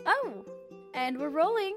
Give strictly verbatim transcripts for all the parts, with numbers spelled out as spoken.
Oh, and we're rolling.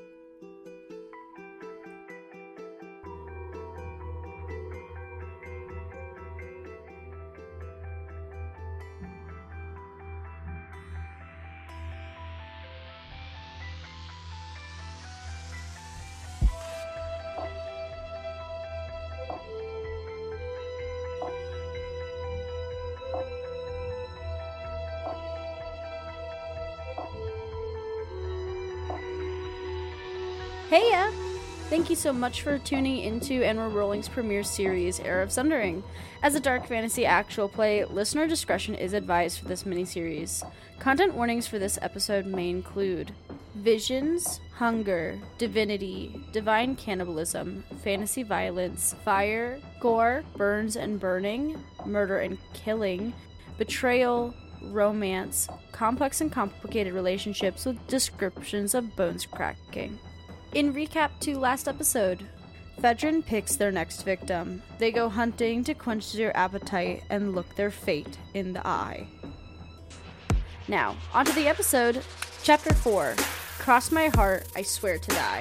Heya! Thank you so much for tuning into And We're Rolling's premiere series, Heir of Sundering. As a dark fantasy actual play, listener discretion is advised for this miniseries. Content warnings for this episode may include visions, hunger, divinity, divine cannibalism, fantasy violence, fire, gore, burns and burning, murder and killing, betrayal, romance, complex and complicated relationships with descriptions of bones cracking. In recap to last episode, Fedrin picks their next victim. They go hunting to quench their appetite and look their fate in the eye. Now, onto the episode. Chapter four. Cross my heart, I swear to die.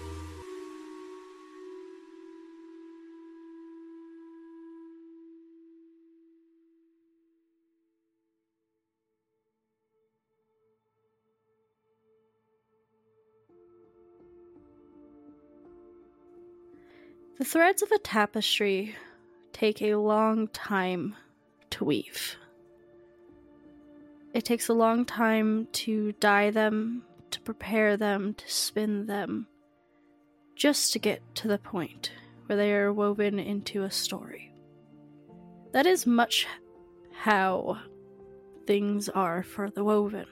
The threads of a tapestry take a long time to weave. It takes a long time to dye them, to prepare them, to spin them, just to get to the point where they are woven into a story. That is much how things are for the woven.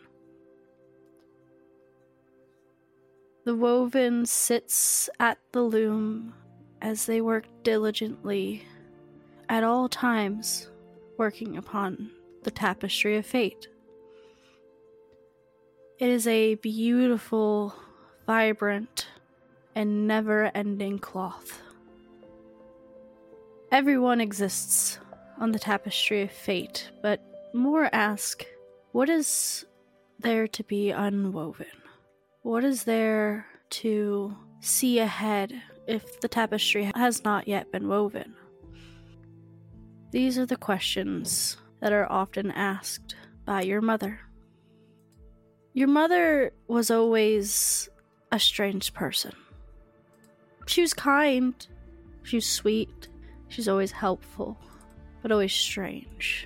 The woven sits at the loom as they work diligently at all times, working upon the tapestry of fate. It is a beautiful, vibrant, and never-ending cloth. Everyone exists on the tapestry of fate, but more ask, what is there to be unwoven? What is there to see ahead if the tapestry has not yet been woven? These are the questions that are often asked by your mother. Your mother was always a strange person. She was kind, she was sweet, she's always helpful, but always strange.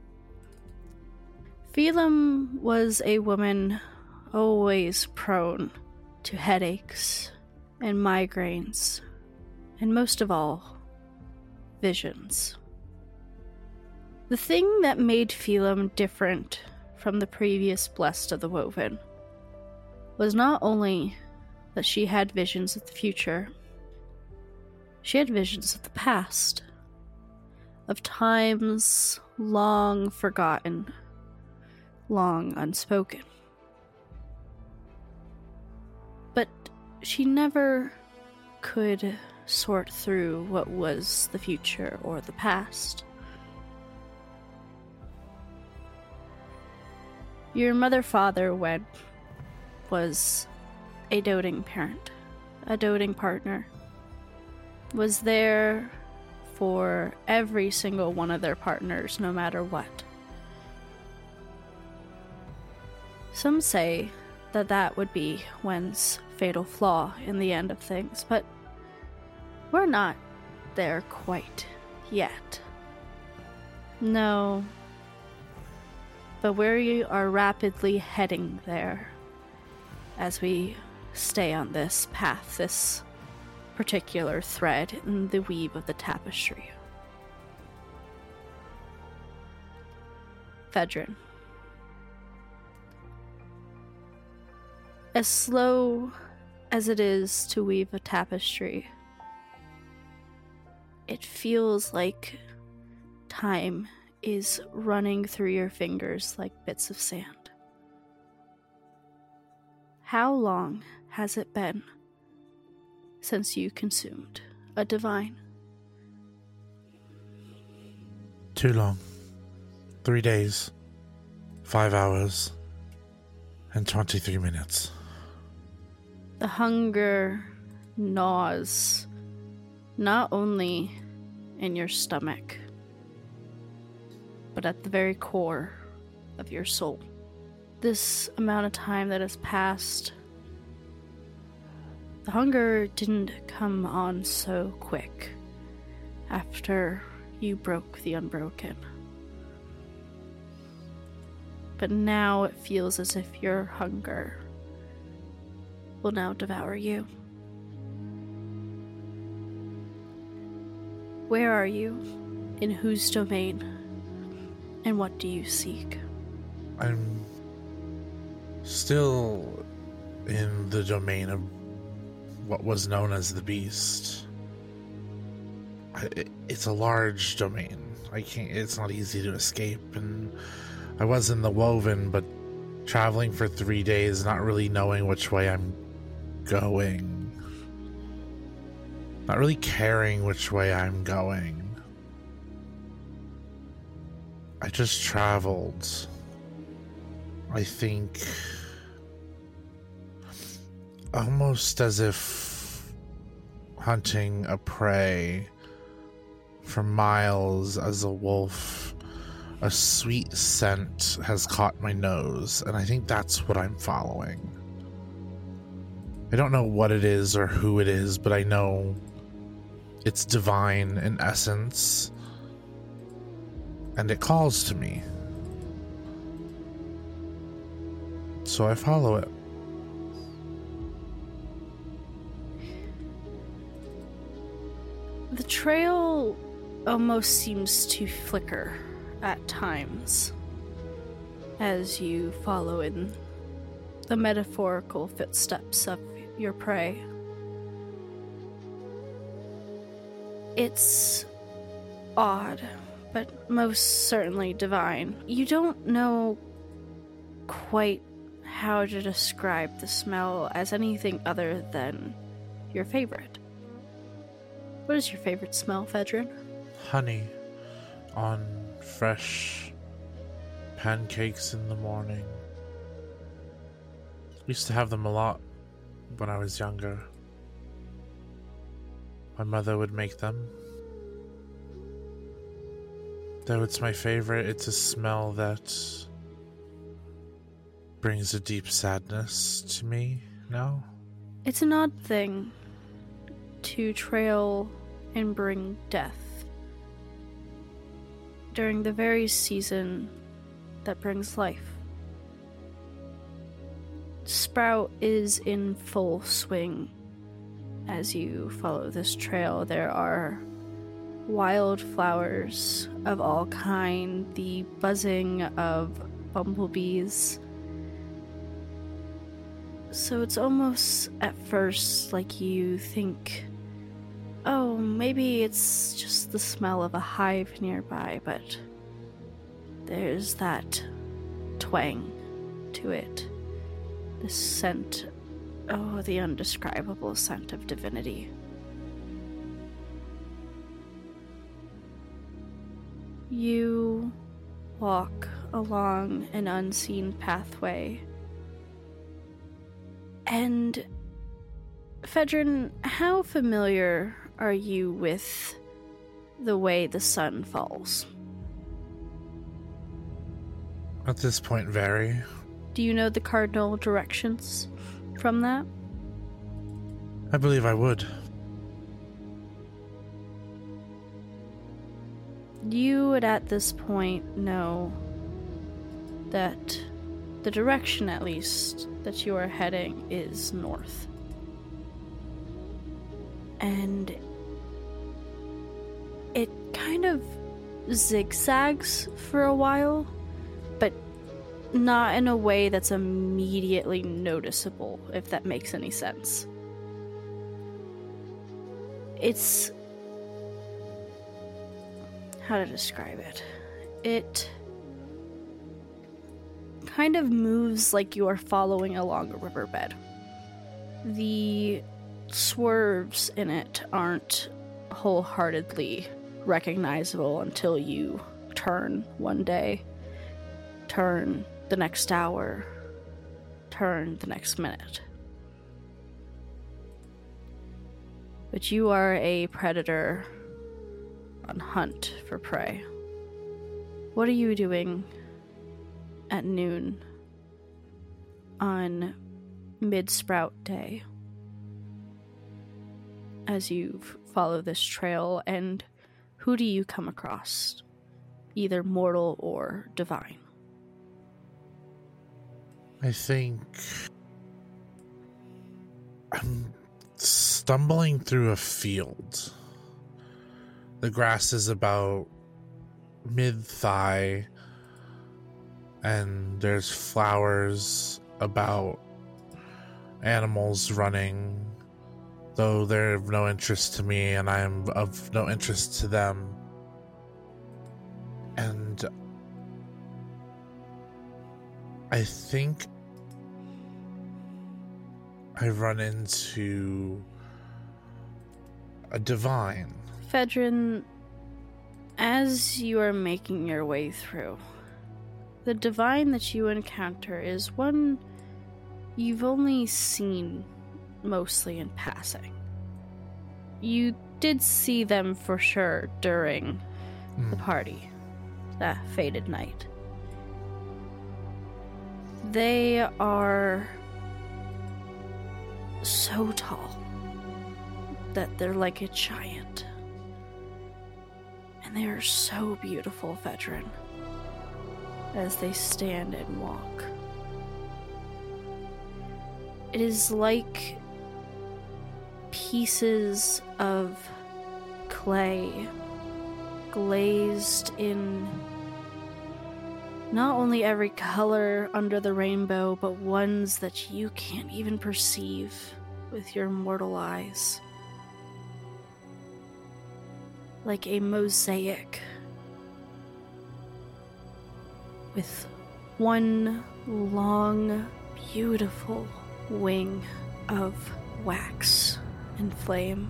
Phelim was a woman always prone to headaches and migraines, and most of all, visions. The thing that made Phelim different from the previous Blessed of the Woven was not only that she had visions of the future, she had visions of the past, of times long forgotten, long unspoken. But she never could sort through what was the future or the past. Your mother-father, Wed, was a doting parent, a doting partner, was there for every single one of their partners, no matter what. Some say that that would be Wen's fatal flaw in the end of things, but we're not there quite yet. No, but we are rapidly heading there as we stay on this path, this particular thread in the weave of the tapestry. Fedrin. As slow as it is to weave a tapestry, it feels like time is running through your fingers like bits of sand. How long has it been since you consumed a divine? Too long. Three days. Five hours. and twenty-three minutes. The hunger gnaws not only in your stomach, but at the very core of your soul. This amount of time that has passed, the hunger didn't come on so quick after you broke the unbroken. But now it feels as if your hunger will now devour you. Where are you? In whose domain? And what do you seek? I'm still in the domain of what was known as the Beast. I, it's a large domain. I can't. It's not easy to escape, and I was in the Woven, but traveling for three days, not really knowing which way I'm going. Not really caring which way I'm going. I just traveled. I think almost as if hunting a prey for miles as a wolf. A sweet scent has caught my nose, and I think that's what I'm following. I don't know what it is or who it is, but I know it's divine in essence, and it calls to me. So I follow it. The trail almost seems to flicker at times as you follow in the metaphorical footsteps of your prey. It's odd, but most certainly divine. You don't know quite how to describe the smell as anything other than your favorite. What is your favorite smell, Fedrin? Honey on fresh pancakes in the morning. Used to have them a lot when I was younger. My mother would make them. Though it's my favorite, it's a smell that brings a deep sadness to me now. It's an odd thing to trail and bring death during the very season that brings life. Sprout is in full swing as you follow this trail. There are wildflowers of all kind, the buzzing of bumblebees. So it's almost at first like you think, oh, maybe it's just the smell of a hive nearby, but there's that twang to it. The scent, oh, the undescribable scent of divinity. You walk along an unseen pathway, and Fedrin, how familiar are you with the way the sun falls? At this point, very. Do you know the cardinal directions from that? I believe I would. You would at this point know that the direction, at least, that you are heading is north. And it kind of zigzags for a while, but not in a way that's immediately noticeable, if that makes any sense. It's... how to describe it? It kind of moves like you are following along a riverbed. The swerves in it aren't wholeheartedly recognizable until you turn one day, turn the next hour, turn the next minute. But you are a predator on hunt for prey. What are you doing at noon on Mid-Sprout Day as you follow this trail, and who do you come across, either mortal or divine? I think I'm stumbling through a field. The grass is about mid-thigh, and there's flowers about, animals running, though they're of no interest to me and I'm of no interest to them. And I think I run into a divine. Fedrin, as you are making your way through, the divine that you encounter is one you've only seen mostly in passing. You did see them for sure during mm. the party, that fated night. They are so tall that they're like a giant. And they are so beautiful, Fedrin, as they stand and walk. It is like pieces of clay glazed in not only every color under the rainbow, but ones that you can't even perceive with your mortal eyes. Like a mosaic with one long, beautiful wing of wax and flame,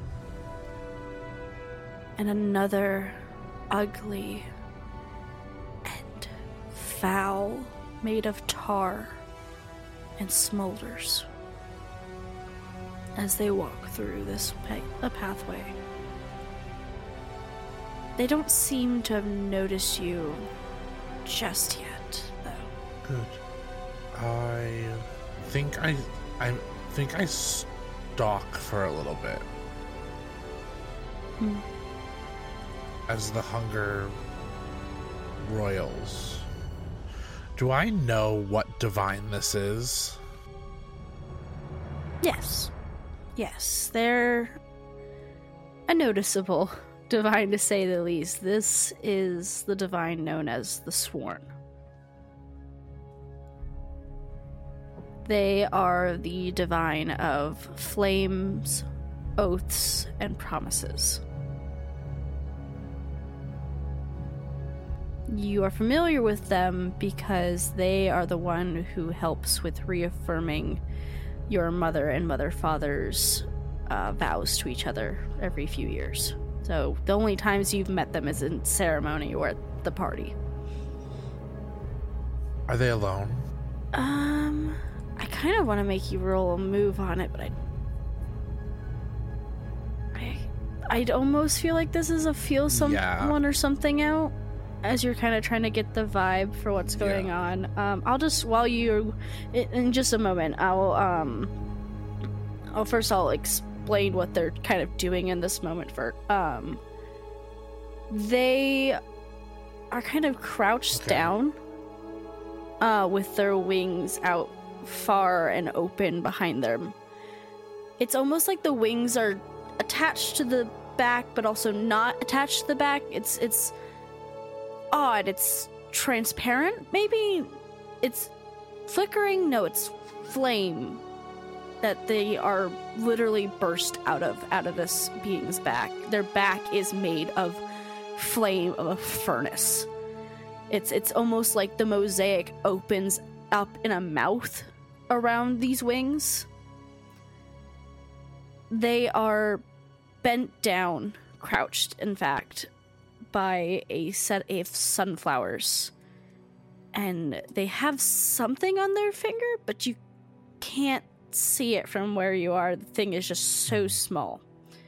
and another ugly and foul made of tar and smolders as they walk through this pa- a pathway. They don't seem to have noticed you just yet, though. Good. I think I I think I stalk for a little bit. Hmm. As the hunger royals. Do I know what divine this is? Yes. Yes, they're a noticeable divine, to say the least. This is the divine known as the Sworn. They are the divine of flames, oaths, and promises. You are familiar with them because they are the one who helps with reaffirming your mother and mother-father's uh, vows to each other every few years. So the only times you've met them is in ceremony or at the party. Are they alone? Um, I kind of want to make you roll a move on it, but I... I I'd almost feel like this is a feel someone yeah. or something out, as you're kind of trying to get the vibe for what's going yeah. on. Um, I'll just, while you, in just a moment, I'll, um, I'll first I'll explain what they're kind of doing in this moment for, um, they are kind of crouched okay. down, uh, with their wings out far and open behind them. It's almost like the wings are attached to the back, but also not attached to the back. It's, it's, odd. It's transparent, maybe? It's flickering? No, it's flame that they are literally burst out of, out of this being's back. Their back is made of flame of a furnace. It's, it's almost like the mosaic opens up in a mouth around these wings. They are bent down, crouched, in fact, by a set of sunflowers, and they have something on their finger, but you can't see it from where you are. The thing is just so small.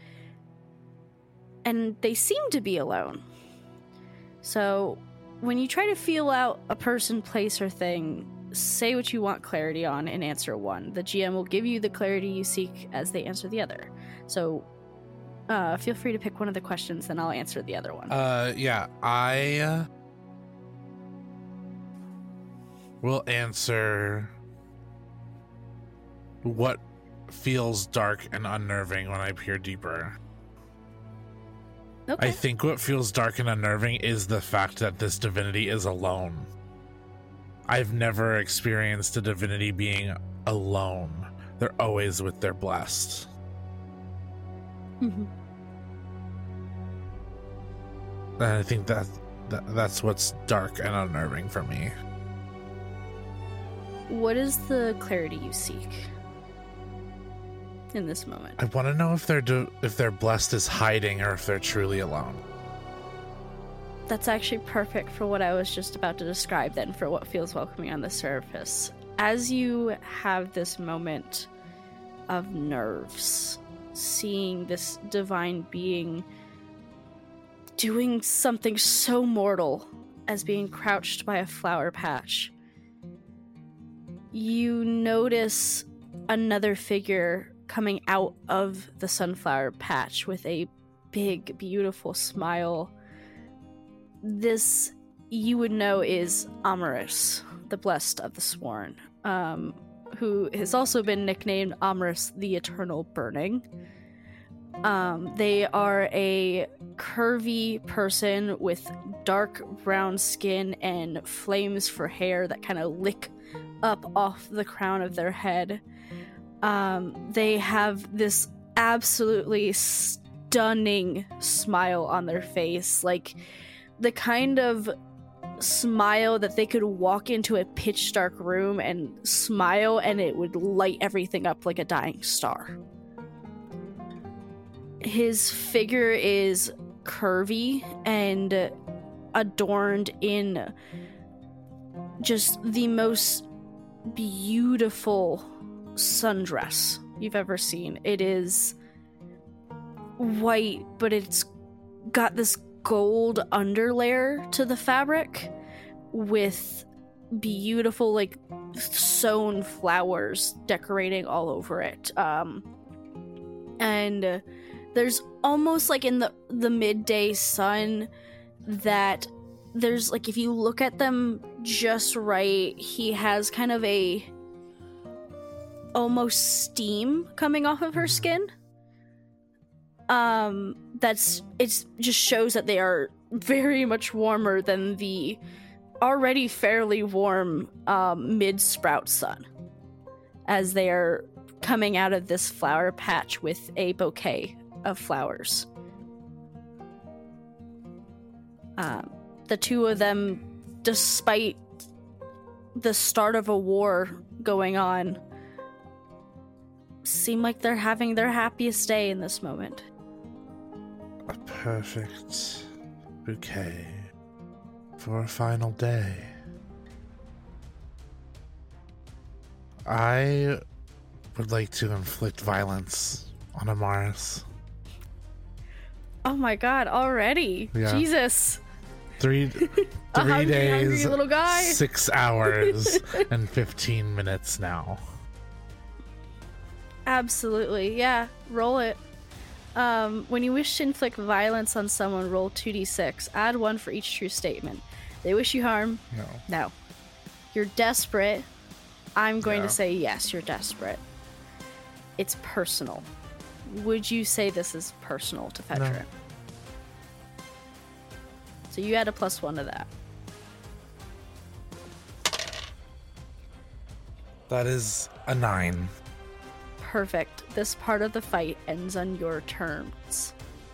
And they seem to be alone. So when you try to feel out a person, place, or thing, say what you want clarity on and answer one. The G M will give you the clarity you seek as they answer the other. So uh, feel free to pick one of the questions, then I'll answer the other one. Uh, yeah, I uh, will answer what feels dark and unnerving when I peer deeper. Okay. I think what feels dark and unnerving is the fact that this divinity is alone. I've never experienced a divinity being alone. They're always with their blessed. Mm-hmm. And I think that, that that's what's dark and unnerving for me. What is the clarity you seek in this moment? I want to know if they're do- if they're blessed is hiding or if they're truly alone. That's actually perfect for what I was just about to describe then, for what feels welcoming on the surface. As you have this moment of nerves, seeing this divine being doing something so mortal as being crouched by a flower patch, you notice another figure coming out of the sunflower patch with a big, beautiful smile. This, you would know, is Amaris, the Blessed of the Sworn, um, who has also been nicknamed Amaris the Eternal Burning. Um, they are a curvy person with dark brown skin and flames for hair that kind of lick up off the crown of their head. Um, they have this absolutely stunning smile on their face, like the kind of smile that they could walk into a pitch dark room and smile and it would light everything up like a dying star. His figure is curvy and adorned in just the most beautiful sundress you've ever seen. It is white, but it's got this gold underlayer to the fabric with beautiful, like, sewn flowers decorating all over it. Um, and uh, there's almost like in the, the midday sun that there's, like, if you look at them just right, he has kind of a almost steam coming off of her skin. Um, that's, it's just shows that they are very much warmer than the already fairly warm, um, mid-sprout sun, as they are coming out of this flower patch with a bouquet of flowers. Um, the two of them, despite the start of a war going on, seem like they're having their happiest day in this moment. A perfect bouquet for a final day. I would like to inflict violence on Amaris. Oh my god, already? Yeah. Jesus. Three, three A hungry, days, hungry little guy. six hours, and fifteen minutes now. Absolutely, yeah. Roll it. Um, when you wish to inflict violence on someone, roll two d six. Add one for each true statement. They wish you harm? No. No. You're desperate? I'm going Yeah. to say yes, you're desperate. It's personal. Would you say this is personal to Petra? No. So you add a plus one to that. That is a nine. Perfect. This part of the fight ends on your terms.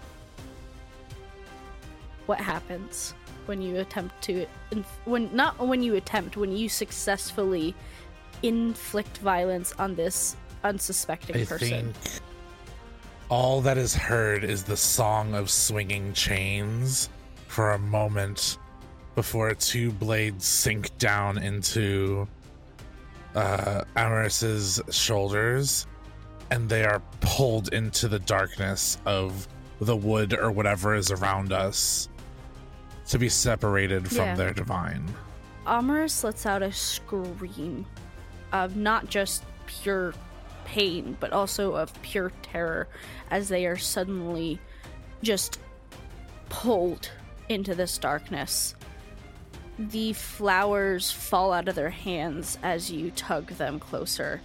What happens when you attempt to inf- when not when you attempt when you successfully inflict violence on this unsuspecting I person? think all that is heard is the song of swinging chains for a moment before two blades sink down into uh, Amaris's shoulders, and they are pulled into the darkness of the wood or whatever is around us to be separated from Yeah. their divine. Amaris lets out a scream of not just pure pain, but also of pure terror as they are suddenly just pulled into this darkness. The flowers fall out of their hands as you tug them closer.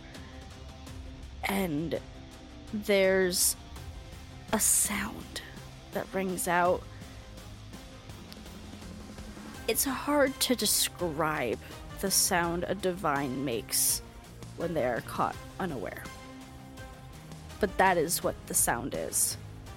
And there's a sound that rings out. It's hard to describe the sound a divine makes when they are caught unaware. But that is what the sound is.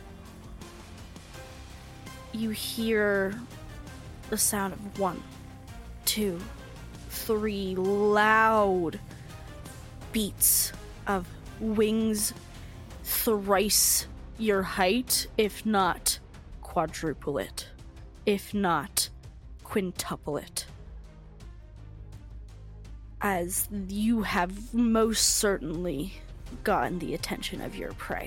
You hear the sound of one, two, three loud beats of wings thrice your height, if not quadruple it, if not quintuple it. As you have most certainly gotten the attention of your prey.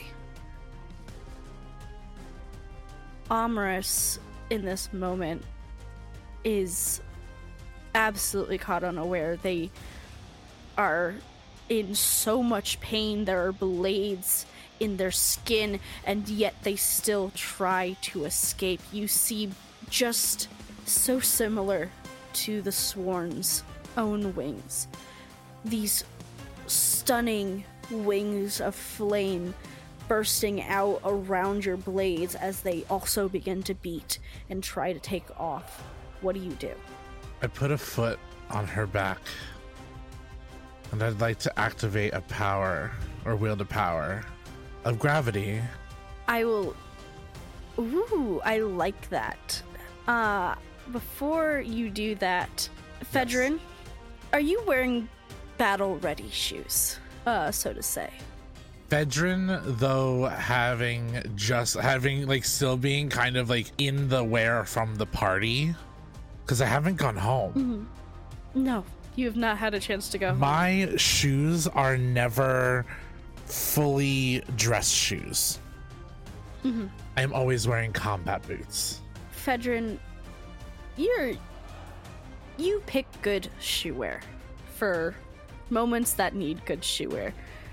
Amaris, in this moment, is absolutely caught unaware. They are in so much pain. There are blades in their skin, and yet they still try to escape. You see, just so similar to the Sworn's own wings, these stunning wings of flame bursting out around your blades as they also begin to beat and try to take off. What do you do? I put a foot on her back, and I'd like to activate a power, or wield a power, of gravity. I will... Ooh, I like that. Uh, before you do that, Fedrin, yes. Are you wearing battle-ready shoes, uh, so to say? Fedrin, though, having just, having, like, still being kind of, like, in the wear from the party, because I haven't gone home. Mm-hmm. No, you have not had a chance to go home. My shoes are never fully dress shoes. Mm-hmm. I'm always wearing combat boots. Fedrin, you're... You pick good shoe wear for moments that need good shoe wear.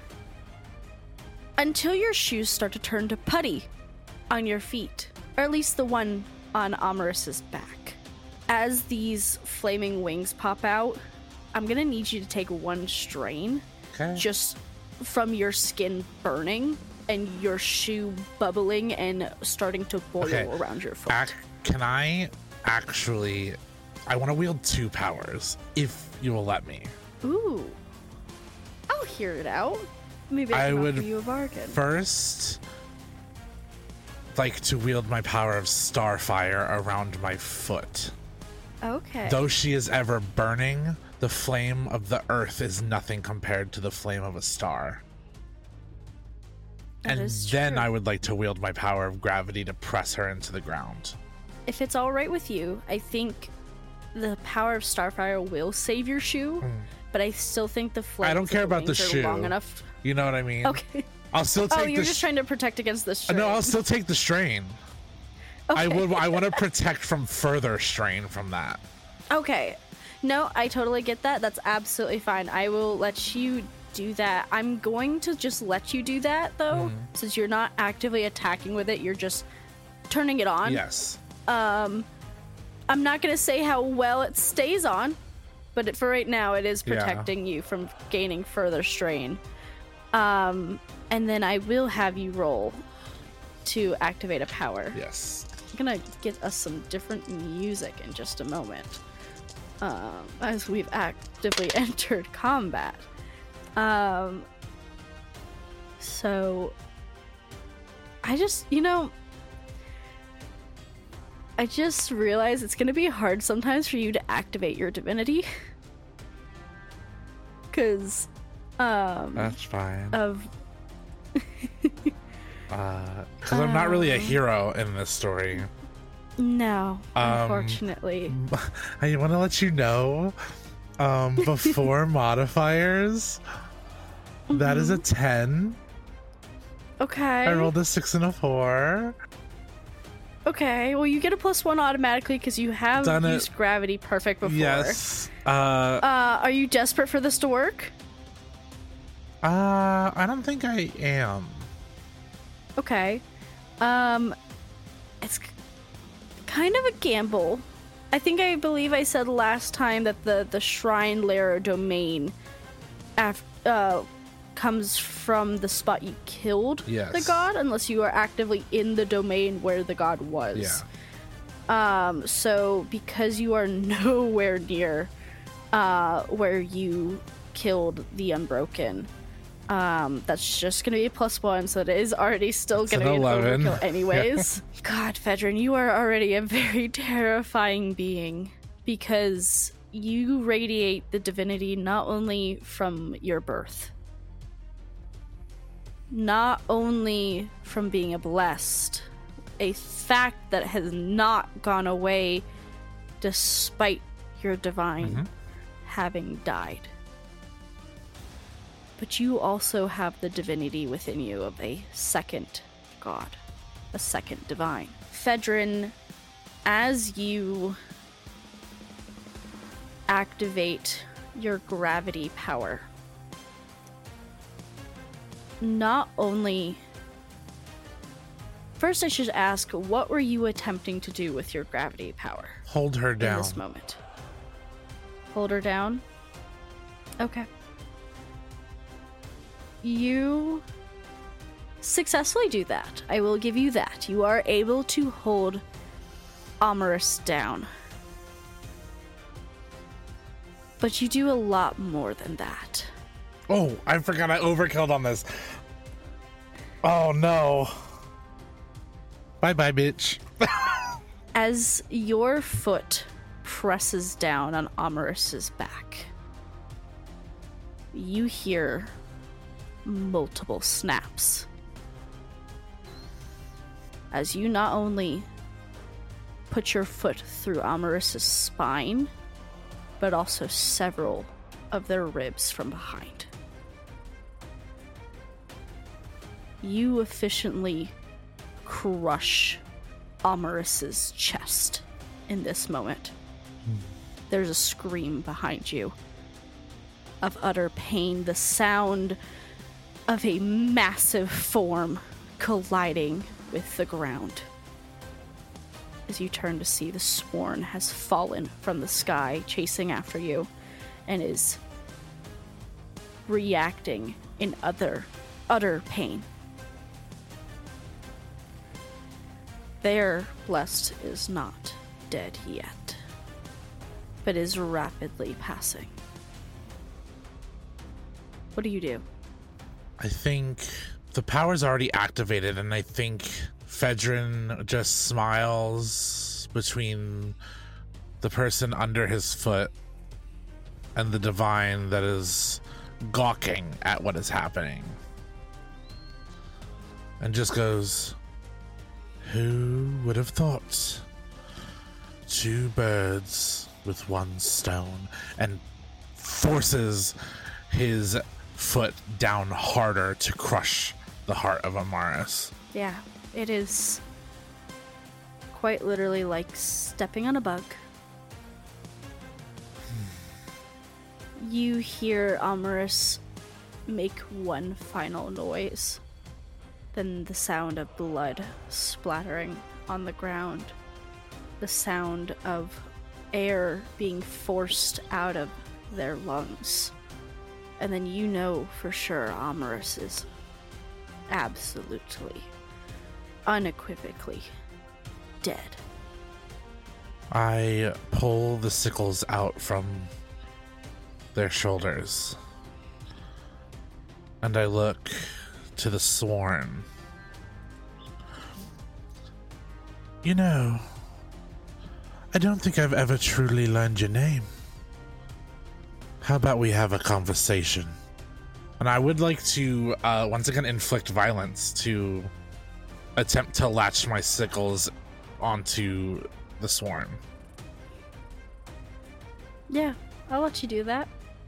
Until your shoes start to turn to putty on your feet, or at least the one on Amaris's back. As these flaming wings pop out, I'm gonna need you to take one strain, okay, just from your skin burning and your shoe bubbling and starting to boil okay. around your foot. Ac- can I actually... I want to wield two powers, if you will let me. Ooh. I'll hear it out. Maybe I, I can would offer you a bargain. First like to wield my power of starfire around my foot. Okay. Though she is ever burning, the flame of the earth is nothing compared to the flame of a star. That and is then true. I would like to wield my power of gravity to press her into the ground. If it's all right with you, I think the power of starfire will save your shoe, mm. but I still think the flames I don't care of the about the wings are shoe. long enough. You know what I mean? Okay. I'll still take. Oh, you're the just sh- trying to protect against the strain. No, I'll still take the strain. Okay. I would. I want to protect from further strain from that. Okay. No, I totally get that. That's absolutely fine. I will let you do that. I'm going to just let you do that, though, mm. since you're not actively attacking with it. You're just turning it on. Yes. Um, I'm not going to say how well it stays on, but it, for right now, it is protecting yeah. you from gaining further strain. Um, and then I will have you roll to activate a power. Yes. I'm going to get us some different music in just a moment. Um, as we've actively entered combat. Um, so, I just, you know, I just realized it's going to be hard sometimes for you to activate your divinity. Because, um... That's fine. Of... uh, because I'm not really a hero in this story. No, um, unfortunately. I want to let you know, Um, before modifiers, that is a ten. Okay. I rolled a six and a four. Okay, well, you get a plus one automatically because you have Done used it. gravity perfect before. Yes. Uh, Uh, are you desperate for this to work? uh, I don't think I am. Okay. Um, it's k- kind of a gamble. I think I believe I said last time that the, the Shrine Lair domain af- uh, comes from the spot you killed Yes. the god, unless you are actively in the domain where the god was. Yeah. Um, so because you are nowhere near uh, where you killed the Unbroken, um, that's just gonna be a plus one, so it is already still It's gonna an be an eleven. overkill anyways. God, Fedrin, you are already a very terrifying being because you radiate the divinity not only from your birth, not only from being a blessed, a fact that has not gone away despite your divine Mhm. having died. But you also have the divinity within you of a second god, a second divine. Fedrin, as you activate your gravity power, not only... First, I should ask, what were you attempting to do with your gravity power Hold her in down. this moment? Hold her down? Okay. You successfully do that. I will give you that. You are able to hold Amaris down. But you do a lot more than that. Oh, I forgot I overkilled on this. Oh no. Bye bye, bitch. As your foot presses down on Amaris's back, you hear multiple snaps. As you not only put your foot through Amaris's spine, but also several of their ribs from behind. You efficiently crush Amaris's chest in this moment. There's a scream behind you of utter pain, the sound of a massive form colliding with the ground. As you turn to see, the Sworn has fallen from the sky, chasing after you, and is reacting in other utter pain. Their blessed is not dead yet, but is rapidly passing. What do you do? I think the power's already activated, and I think Fedrin just smiles between the person under his foot and the divine that is gawking at what is happening. And just goes, "Who would have thought? Two birds with one stone," and forces his foot down harder to crush the heart of Amaris. Yeah, it is quite literally like stepping on a bug. You hear Amaris make one final noise, then the sound of blood splattering on the ground, the sound of air being forced out of their lungs. And then you know for sure Amaris is absolutely, unequivocally dead. I pull the sickles out from their shoulders, and I look to the Sworn. You know, I don't think I've ever truly learned your name. How about we have a conversation? And I would like to, uh, once again, inflict violence to attempt to latch my sickles onto the Sworn. Yeah, I'll let you do that.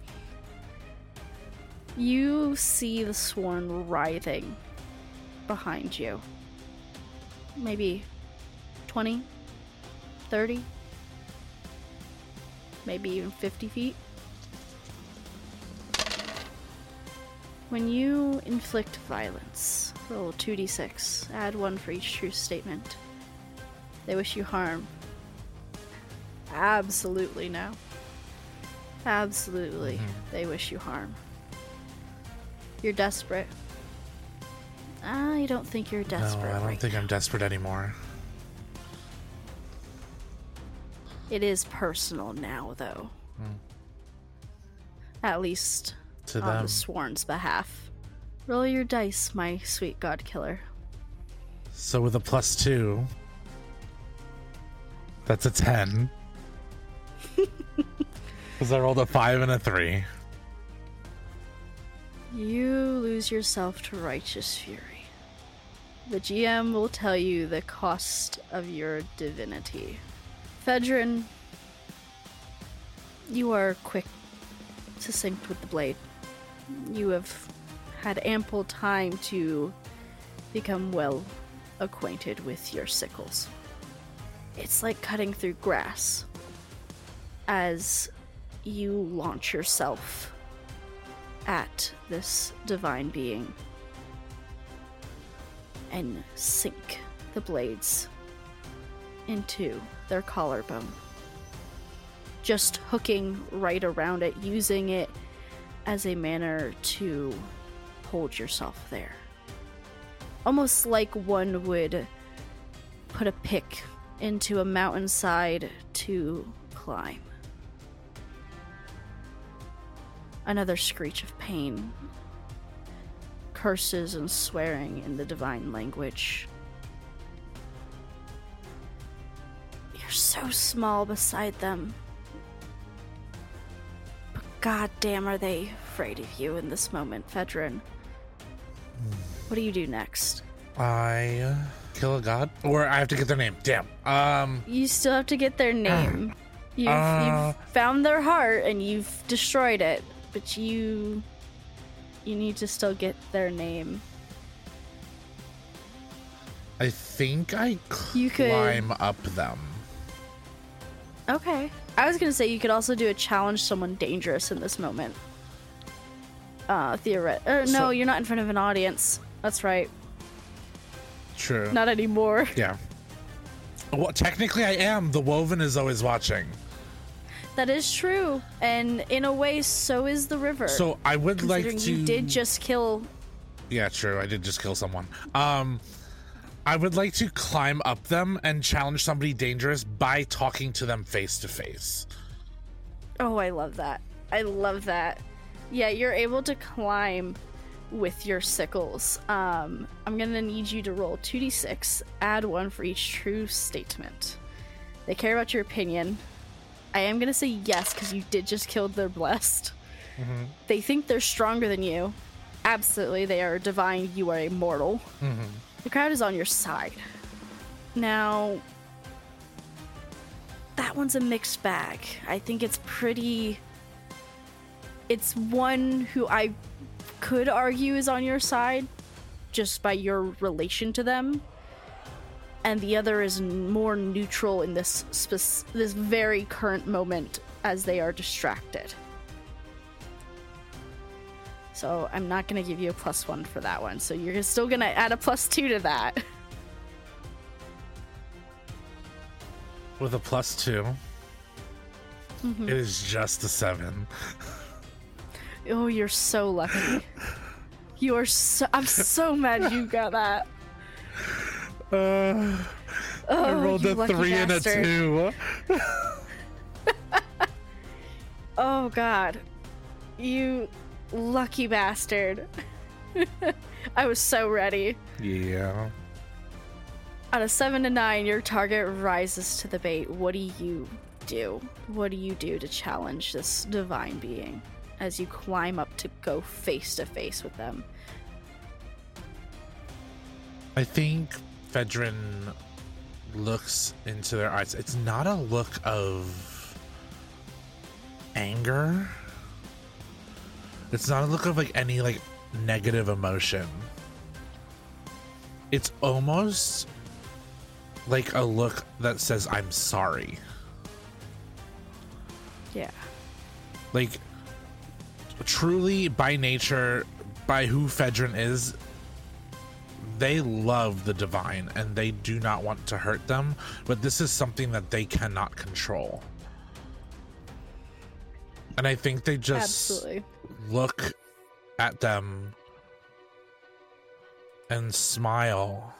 You see the sworn writhing behind you. Maybe twenty, thirty, maybe even fifty feet. When you inflict violence, roll two d six, add one for each true statement. They wish you harm. Absolutely no. Absolutely, mm-hmm. They wish you harm. You're desperate. I don't think you're desperate. No, I don't right think now. I'm desperate anymore. It is personal now, though. Mm. At least to on them. the sworn's behalf. Roll your dice, my sweet god killer. So with a plus two, that's a ten. Because I rolled a five and a three. You lose yourself to righteous fury. The G M will tell you the cost of your divinity. Fedrin, you are quick, succinct with the blade. You have had ample time to become well acquainted with your sickles. It's like cutting through grass as you launch yourself at this divine being and sink the blades into their collarbone, just hooking right around it, using it as a manner to hold yourself there. Almost like one would put a pick into a mountainside to climb. Another screech of pain, curses and swearing in the divine language. You're so small beside them. But goddamn are they afraid of you in this moment, Fedrin. What do you do next? I kill a god? Or I have to get their name. Damn. Um. You still have to get their name. You've, uh, you've found their heart and you've destroyed it, but you you need to still get their name. I think I You could- climb up them. Okay. I was gonna say you could also do a challenge someone dangerous in this moment. Uh, theoret- or, no, So- you're not in front of an audience. That's right. True. Not anymore. Yeah. Well, technically I am. The Woven is always watching. That is true, and in a way, so is the river. So I would like to. You did just kill. Yeah, true. I did just kill someone. Um, I would like to climb up them and challenge somebody dangerous by talking to them face to face. Oh, I love that. I love that. Yeah, you're able to climb with your sickles. Um, I'm gonna need you to roll two d six, add one for each true statement. They care about your opinion. I am gonna say yes because you did just kill their blessed. Mm-hmm. They think they're stronger than you. Absolutely, they are divine. You are a mortal. Mm-hmm. The crowd is on your side. Now, that one's a mixed bag. I think it's pretty... It's one who I could argue is on your side, just by your relation to them. And the other is more neutral in this spec- this very current moment as they are distracted. So I'm not going to give you a plus one for that one. So you're still going to add a plus two to that. With a plus two, Mm-hmm. it is just a seven. Oh, you're so lucky. You are so... I'm so mad you got that. Uh, Oh, I rolled you a lucky three bastard. and a two. Oh, God. You lucky bastard. I was so ready. Yeah. On a seven to nine, your target rises to the bait. What do you do? What do you do to challenge this divine being as you climb up to go face to face with them? I think Fedrin looks into their eyes. It's not a look of anger. It's not a look of like any like negative emotion. It's almost like a look that says, I'm sorry. Yeah. Like, truly, by nature, by who Fedrin is, they love the divine and they do not want to hurt them, but this is something that they cannot control. And I think they just Absolutely. look at them and smile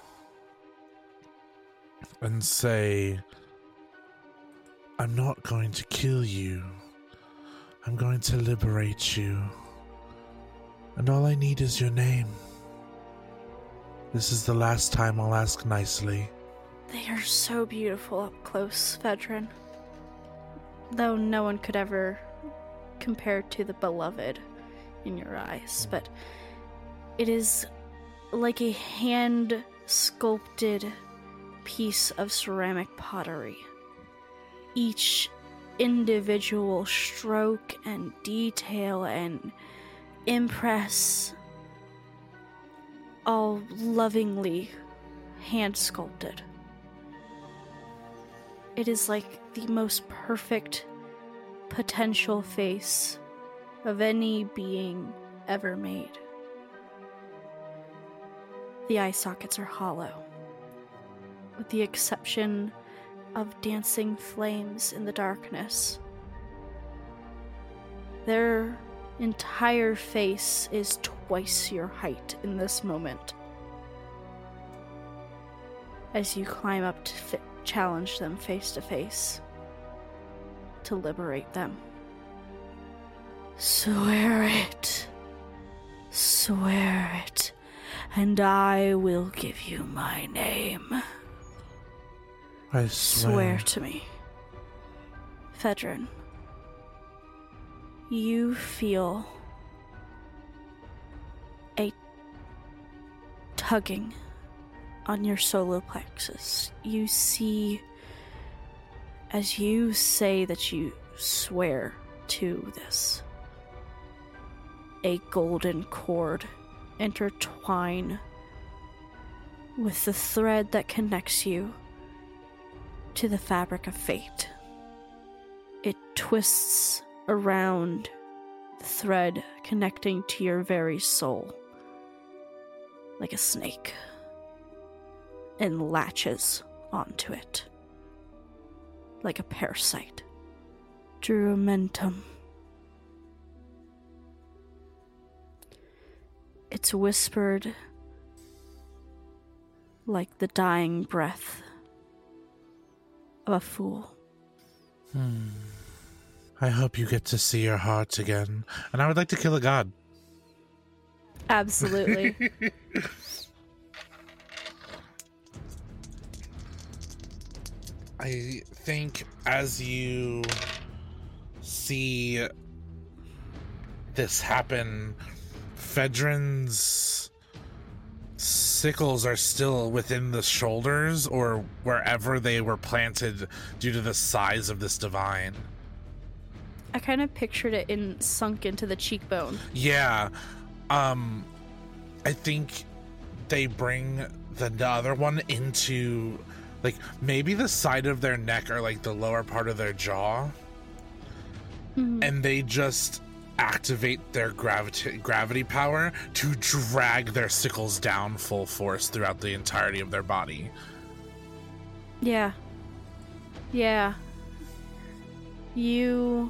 and say, I'm not going to kill you. I'm going to liberate you. And all I need is your name. This is the last time I'll ask nicely. They are so beautiful up close, Fedrin. Though no one could ever compare to the beloved in your eyes, but it is like a hand-sculpted piece of ceramic pottery. Each individual stroke and detail and impress, all lovingly hand-sculpted. It is like the most perfect potential face of any being ever made. The eye sockets are hollow, with the exception of dancing flames in the darkness. Their entire face is twice your height in this moment. As you climb up to fi- challenge them face to face, to liberate them. Swear it. Swear it, and I will give you my name. I swear. Swear to me. Fedrin, you feel a tugging on your solar plexus. You see, as you say that you swear to this, a golden cord intertwine with the thread that connects you to the fabric of fate. It twists around the thread connecting to your very soul like a snake and latches onto it like a parasite. Drumentum. It's whispered like the dying breath of a fool. Hmm. I hope you get to see your heart again. And I would like to kill a god. Absolutely. I think as you see this happen, Fedrin's sickles are still within the shoulders or wherever they were planted due to the size of this divine. I kind of pictured it in sunk into the cheekbone. Yeah. Um, I think they bring the, the other one into, like, maybe the side of their neck or, like, the lower part of their jaw. Mm-hmm. And they just activate their gravity gravity power to drag their sickles down full force throughout the entirety of their body. Yeah. Yeah. You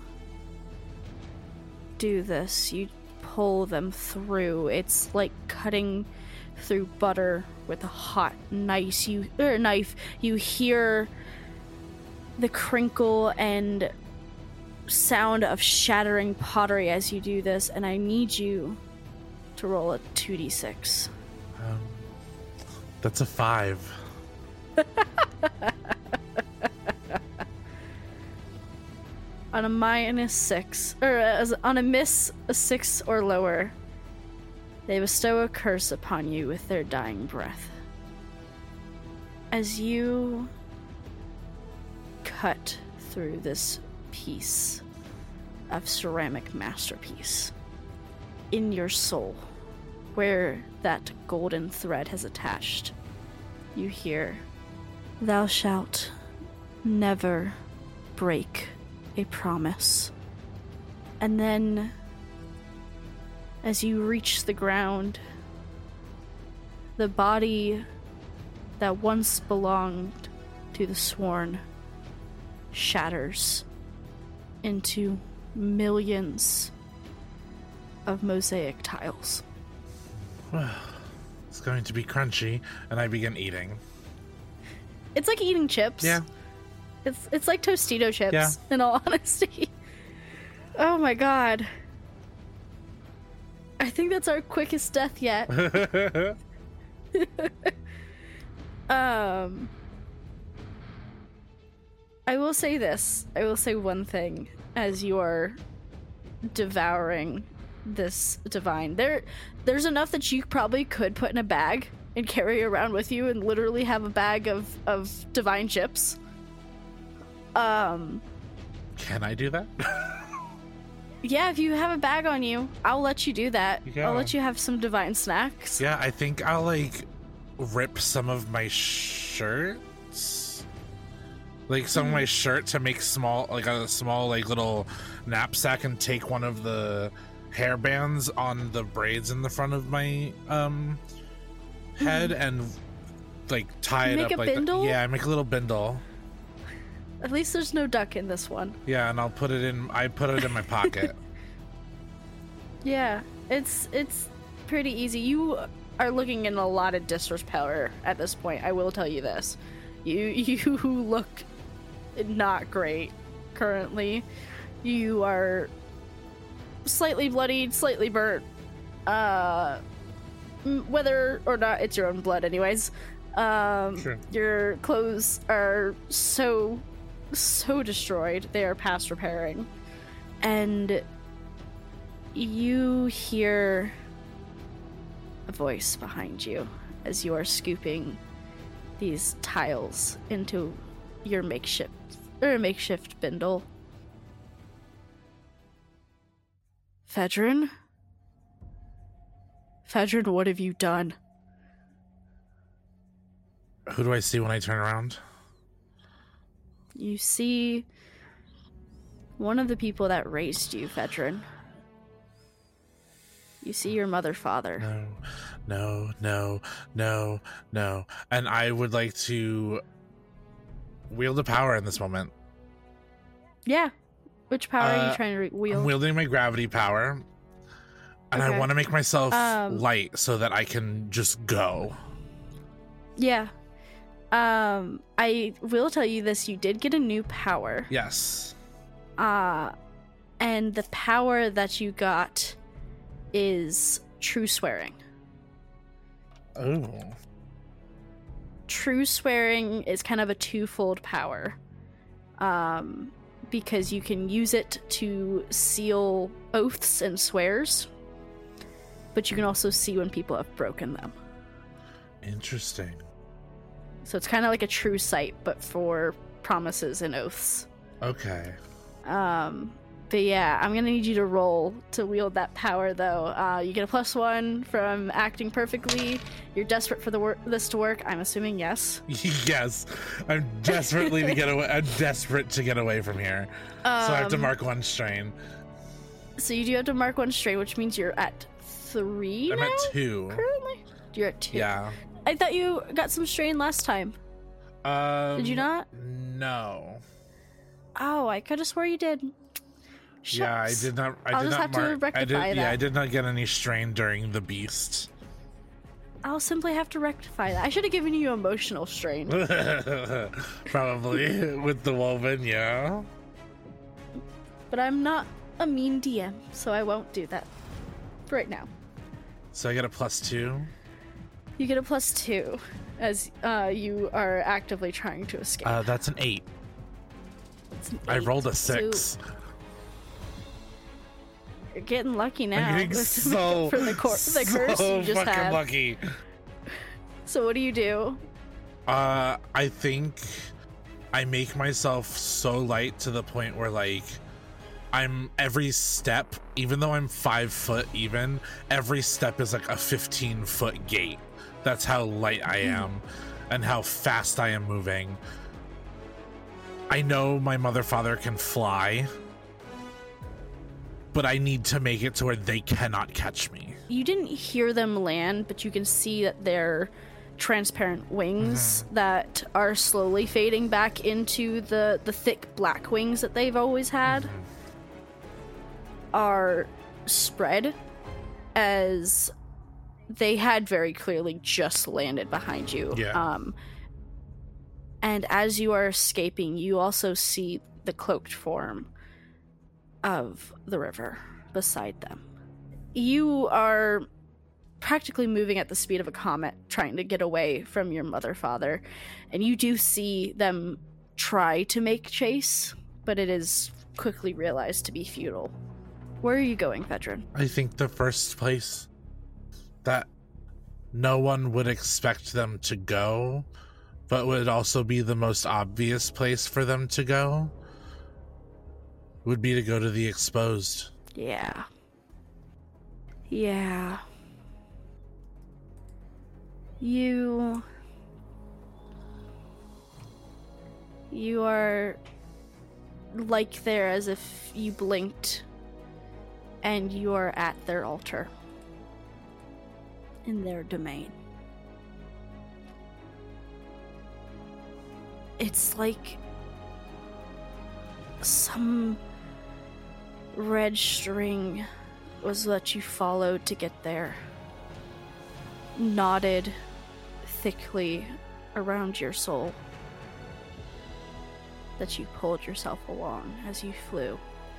do this. You pull them through. It's like cutting through butter with a hot knife. You or knife. You hear the crinkle and sound of shattering pottery as you do this, and I need you to roll a two d six. Um, that's a five. On a minus six, or as on a miss, a six or lower, they bestow a curse upon you with their dying breath. As you cut through this piece of ceramic masterpiece. In your soul, where that golden thread has attached, you hear, "Thou shalt never break a promise." And then, as you reach the ground, the body that once belonged to the Sworn shatters into millions of mosaic tiles. It's going to be crunchy, and I begin eating. It's like eating chips. Yeah. It's it's like Tostito chips, Yeah. in all honesty. Oh my god. I think that's our quickest death yet. um I will say this. I will say one thing as you are devouring this divine. There there's enough that you probably could put in a bag and carry around with you and literally have a bag of, of divine chips. Um Can I do that? Yeah, if you have a bag on you, I'll let you do that. Yeah. I'll let you have some divine snacks. Yeah, I think I'll, like, rip some of my shirts. Like, some mm. of my shirt to make small, like, a small, like, little knapsack and take one of the hair bands on the braids in the front of my, um, head mm. and, like, tie it make up a like bindle? that. Yeah, make a little bindle. At least there's no duck in this one. Yeah, and I'll put it in, I put it in my pocket. Yeah, it's it's pretty easy. You are looking in a lot of distress power at this point. I will tell you this. You you look not great currently. You are slightly bloodied, slightly burnt. Uh, whether or not it's your own blood, anyways. Um, sure. Your clothes are so so destroyed. They are past repairing, and you hear a voice behind you as you are scooping these tiles into your makeshift or makeshift bindle. Fedrin? Fedrin, what have you done? Who do I see when I turn around? You see one of the people that raised you, Fedrin. You see your mother, father. No, no, no, no, no. And I would like to wield a power in this moment. Yeah. Which power uh, are you trying to re- wield? I'm wielding my gravity power. And okay. I want to make myself um, light so that I can just go. Yeah. Um, I will tell you this. You did get a new power. Yes. Uh, and the power that you got is true swearing. Oh. True swearing is kind of a twofold power. Um, because you can use it to seal oaths and swears, but you can also see when people have broken them. Interesting. So it's kind of like a true sight, but for promises and oaths. Okay. Um, but yeah, I'm gonna need you to roll to wield that power, though. Uh, you get a plus one from acting perfectly. You're desperate for the wor- this to work. I'm assuming yes. Yes, I'm desperately to get away. I'm desperate to get away from here. Um, so I have to mark one strain. So you do have to mark one strain, which means you're at three. I'm now, at two. Currently, you're at two. Yeah. I thought you got some strain last time. Um, did you not? No. Oh, I could have swore you did. Shucks. Yeah, I did not. I I'll did just not have mark, to rectify I did, that. Yeah, I did not get any strain during the beast. I'll simply have to rectify that. I should have given you emotional strain. Probably with the woven, yeah. But I'm not a mean D M, so I won't do that for right now. So I get a plus two. You get a plus two as uh, you are actively trying to escape. Uh, that's an eight. It's an I eight. rolled a six. So you're getting lucky now. I'm getting so for the, cor- the curse so you just fucking had. lucky. So what do you do? Uh, I think I make myself so light to the point where, like, I'm every step, even though I'm five foot even, every step is like a fifteen foot gait. That's how light I am and how fast I am moving. I know my mother father can fly, but I need to make it to where they cannot catch me. You didn't hear them land, but you can see that they're transparent wings mm-hmm. that are slowly fading back into the, the thick black wings that they've always had. Mm-hmm. Are spread as they had very clearly just landed behind you. Yeah. Um, and as you are escaping, you also see the cloaked form of the river beside them. You are practically moving at the speed of a comet, trying to get away from your mother, father, and you do see them try to make chase, but it is quickly realized to be futile. Where are you going, Vedran? I think the first place that no one would expect them to go, but would also be the most obvious place for them to go, would be to go to the Exposed. Yeah. Yeah. You... You are like there as if you blinked and you are at their altar. In their domain. It's like some red string was what you followed to get there. Knotted thickly around your soul. That you pulled yourself along as you flew.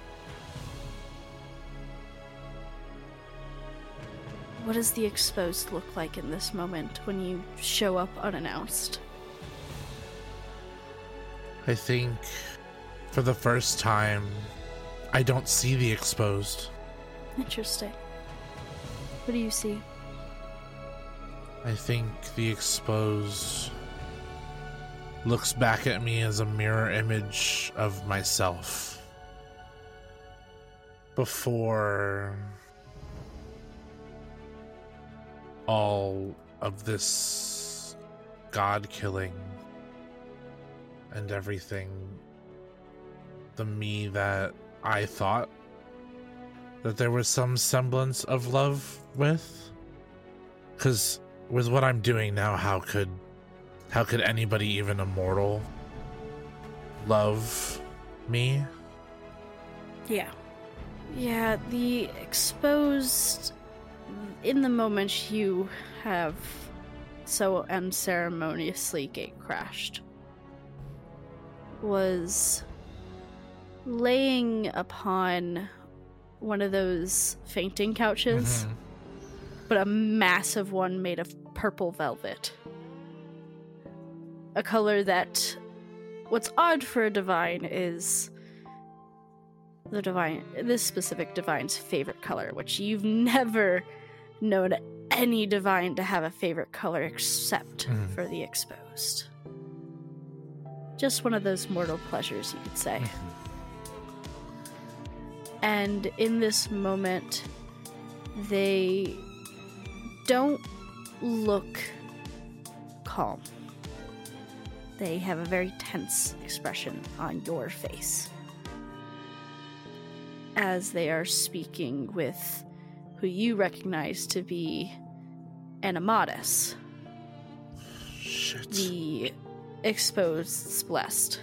What does the Exposed look like in this moment when you show up unannounced? I think for the first time, I don't see the Exposed. Interesting. What do you see? I think the Exposed looks back at me as a mirror image of myself. Before all of this god killing and everything, the me that I thought that there was some semblance of love with, because with what I'm doing now, how could how could anybody, even immortal, love me? Yeah. Yeah, the Exposed, in the moment you have so unceremoniously gate crashed, was laying upon one of those fainting couches, mm-hmm. but a massive one made of purple velvet. A color that, what's odd for a divine is the divine, this specific divine's favorite color, which you've never known any divine to have a favorite color except mm. for the Exposed. Just one of those mortal pleasures, you could say. And in this moment, they don't look calm. They have a very tense expression on your face as they are speaking with who you recognize to be Animatus. Shit. The Exposed's blessed.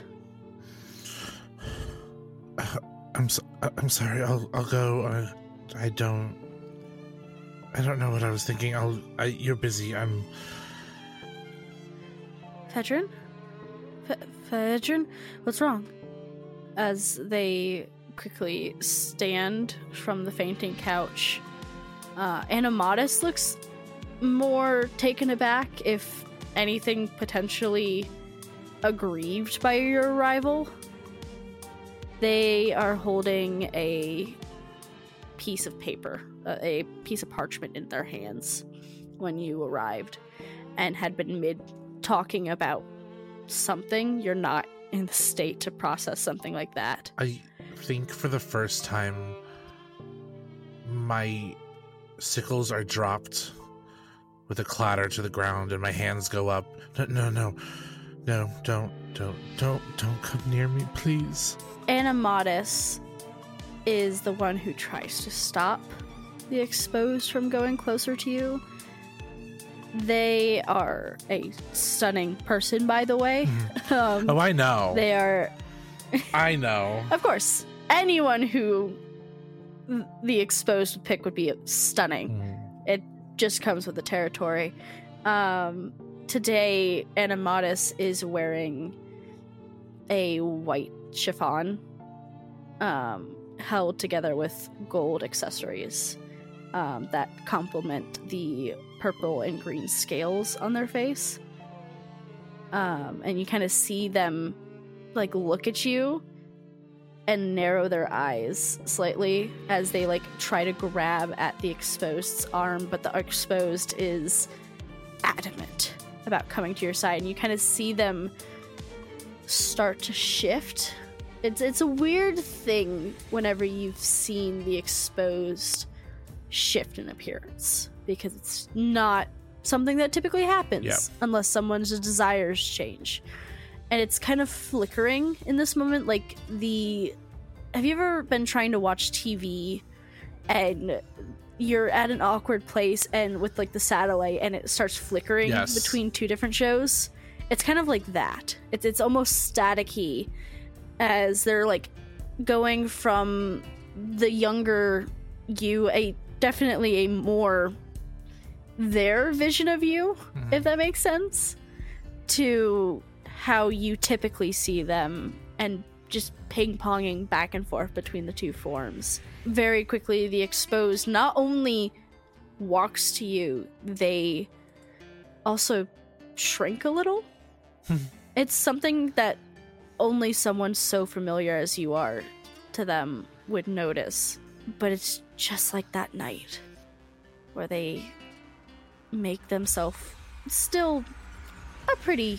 Uh, I'm so, uh, I'm sorry. I'll I'll go. Uh, I don't. I don't know what I was thinking. I'll. I, you're busy. I'm. Vedran? F- Vedran? What's wrong? As they quickly stand from the fainting couch, uh, Animatus looks more taken aback, if anything, potentially aggrieved by your arrival. They are holding a piece of paper, a piece of parchment in their hands when you arrived, and had been mid talking about something. You're not in the state to process something like that. I think for the first time my sickles are dropped with a clatter to the ground and my hands go up. No, no, no, no, don't, don't, don't, don't come near me, please. Animatus is the one who tries to stop the exposed from going closer to you. They are a stunning person, by the way. um, oh, I know. They are... I know. Of course. Anyone who the exposed would pick would be stunning. Mm. It just comes with the territory. Um, today, Animatus is wearing a white chiffon um, held together with gold accessories um, that complement the purple and green scales on their face. Um, and you kind of see them like look at you and narrow their eyes slightly as they like try to grab at the exposed's arm, but the exposed is adamant about coming to your side, and you kind of see them start to shift. It's it's a weird thing whenever you've seen the exposed shift in appearance, because it's not something that typically happens yep. unless someone's desires change. And it's kind of flickering in this moment. Like the... Have you ever been trying to watch T V and you're at an awkward place and with like the satellite and it starts flickering yes. between two different shows? It's kind of like that. It's, it's almost staticky as they're like going from the younger you, a definitely a more their vision of you, mm-hmm. if that makes sense, to how you typically see them, and just ping-ponging back and forth between the two forms. Very quickly, the exposed not only walks to you, they also shrink a little. It's something that only someone so familiar as you are to them would notice. But it's just like that night where they make themselves still a pretty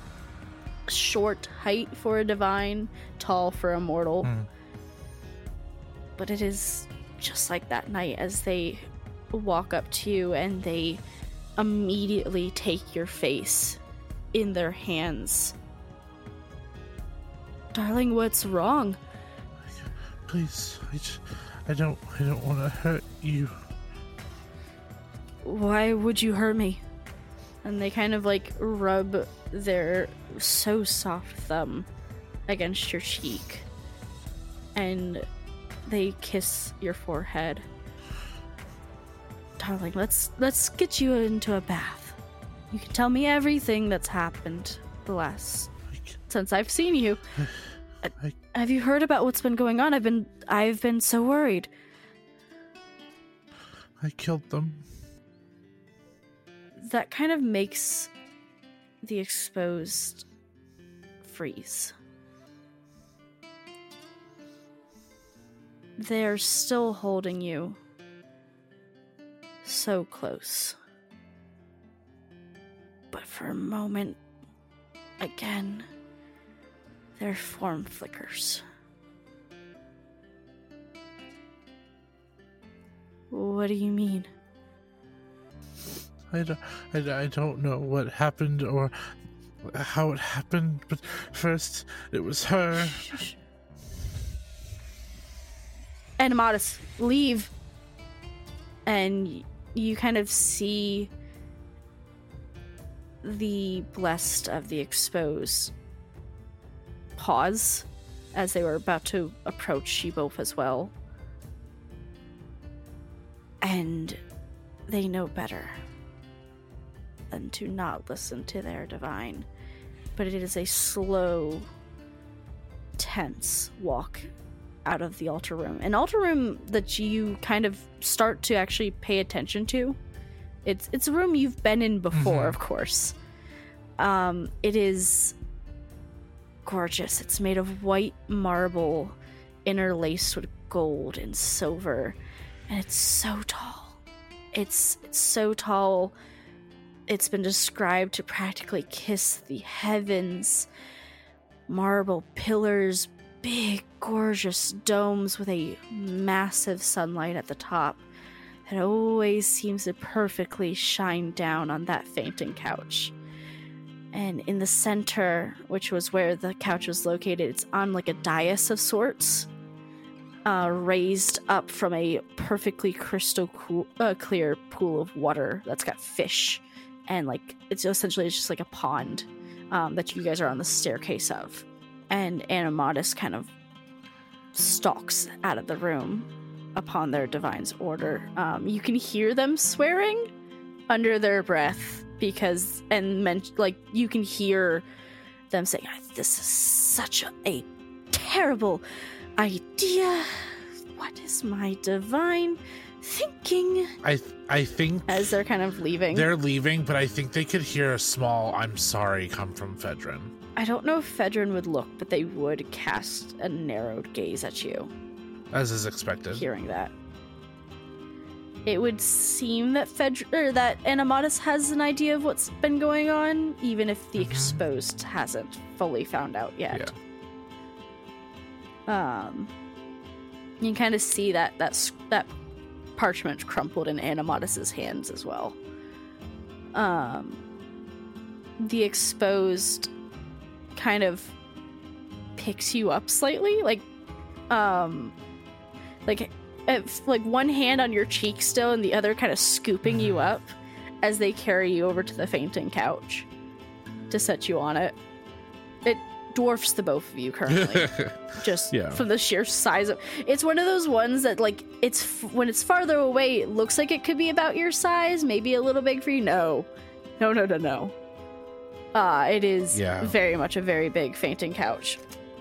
short height for a divine, tall for a mortal. Mm. But it is just like that night as they walk up to you and they immediately take your face in their hands. Darling, what's wrong? Please, I, just, I don't, I don't want to hurt you. Why would you hurt me? And they kind of like rub their so soft thumb against your cheek, and they kiss your forehead. Darling, let's let's get you into a bath. You can tell me everything that's happened the last since I've seen you. I, I, Have you heard about what's been going on? I've been I've been so worried. I killed them. That kind of makes the exposed freeze. They're still holding you so close. But for a moment, again, their form flickers. What do you mean? I don't, I, I don't know what happened or how it happened, but first it was her. Animatus, leave. And you kind of see the blessed of the exposed pause as they were about to approach you both as well. And they know better than to not listen to their divine. But it is a slow, tense walk out of the altar room. An altar room that you kind of start to actually pay attention to. It's it's a room you've been in before, mm-hmm. of course. Um, it is gorgeous. It's made of white marble interlaced with gold and silver. And it's so tall. It's it's so tall. It's been described to practically kiss the heavens. Marble pillars big, gorgeous domes with a massive sunlight at the top that always seems to perfectly shine down on that fainting couch. And in the center, which was where the couch was located, it's on like a dais of sorts, uh, raised up from a perfectly crystal cool, uh, clear pool of water that's got fish. And like it's essentially just like a pond um, that you guys are on the staircase of. And Animatus kind of stalks out of the room upon their divine's order. Um, you can hear them swearing under their breath because, and men- like you can hear them saying, "This is such a, a terrible idea. What is my divine thinking?" I th- I think As they're kind of leaving. they're leaving, but I think they could hear a small "I'm sorry" come from Fedrin. I don't know if Fedrin would look, but they would cast a narrowed gaze at you. As is expected. Hearing that, it would seem that Fedr- or that Animatus has an idea of what's been going on, even if the Mhm. exposed hasn't fully found out yet. Yeah. Um, you can kind of see that that s- that parchment crumpled in Animatus's hands as well. Um, the exposed kind of picks you up slightly, like, um, like, if, like one hand on your cheek still, and the other kind of scooping you up as they carry you over to the fainting couch to set you on it. It dwarfs the both of you currently, just Yeah. from the sheer size of. It's one of those ones that, like, it's f- when it's farther away, it looks like it could be about your size, maybe a little big for you. No, no, no, no, no. Uh, it is Yeah. very much a very big fainting couch.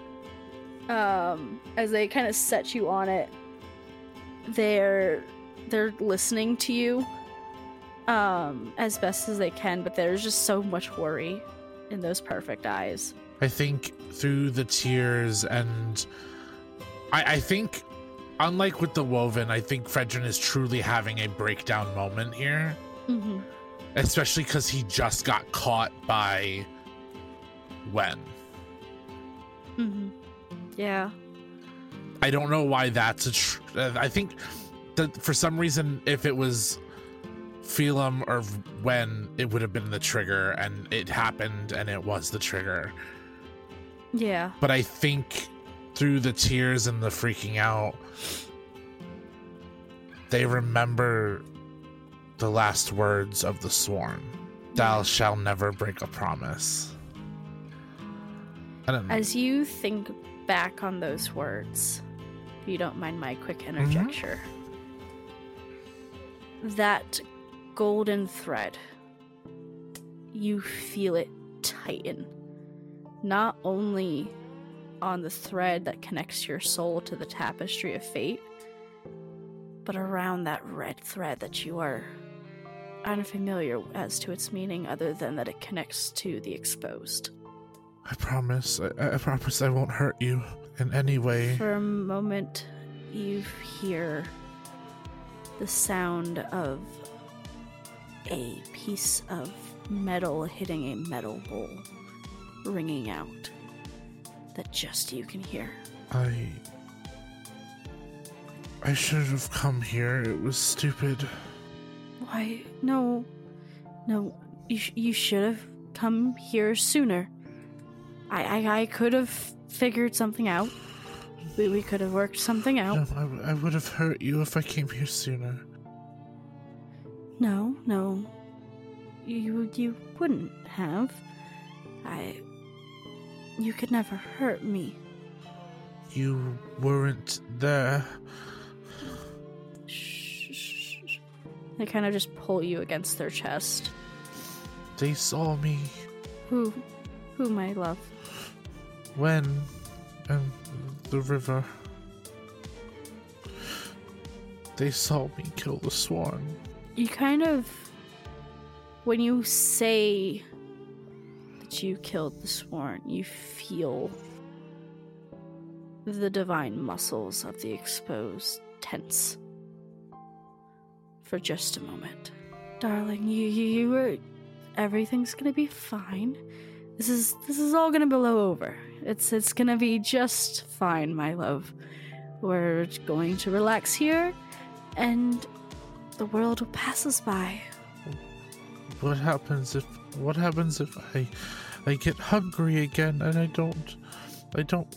Um, as they kind of set you on it, they're they're listening to you um, as best as they can, but there's just so much worry in those perfect eyes. I think through the tears, and I, I think, unlike with the Woven, I think Fedrin is truly having a breakdown moment here. Mm-hmm. Especially because he just got caught by Wen. Mm-hmm. Yeah. I don't know why that's a. Tr- I think that for some reason, if it was Phelim or Wen, it would have been the trigger, and it happened, and it was the trigger. Yeah. But I think through the tears and the freaking out, they remember the last words of the Sworn. Thou shalt never break a promise. I don't know. As you think back on those words, if you don't mind my quick interjection, that golden thread, you feel it tighten. Not only on the thread that connects your soul to the tapestry of fate, but around that red thread that you are unfamiliar as to its meaning, other than that it connects to the exposed. I promise. I, I promise I won't hurt you in any way. For a moment, you hear the sound of a piece of metal hitting a metal bowl, ringing out, that just you can hear. I... I should have come here. It was stupid. Why, no, no, you, sh- you should have come here sooner. I, I, I could have figured something out. We, we could have worked something out. No, I, I would have hurt you if I came here sooner. No, no, you, you wouldn't have. I, you could never hurt me. You weren't there. Shh, shh, shh. They kind of just pull you against their chest. They saw me. Who, who, my love? When? And the river. They saw me kill the Sworn. You kind of, when you say that you killed the Sworn, you feel the divine muscles of the exposed tense for just a moment. Darling, you, you, you were, everything's gonna be fine. This is this is all gonna blow over. It's it's gonna be just fine, my love. We're going to relax here, and the world will pass us by. What happens if what happens if I I get hungry again and I don't I don't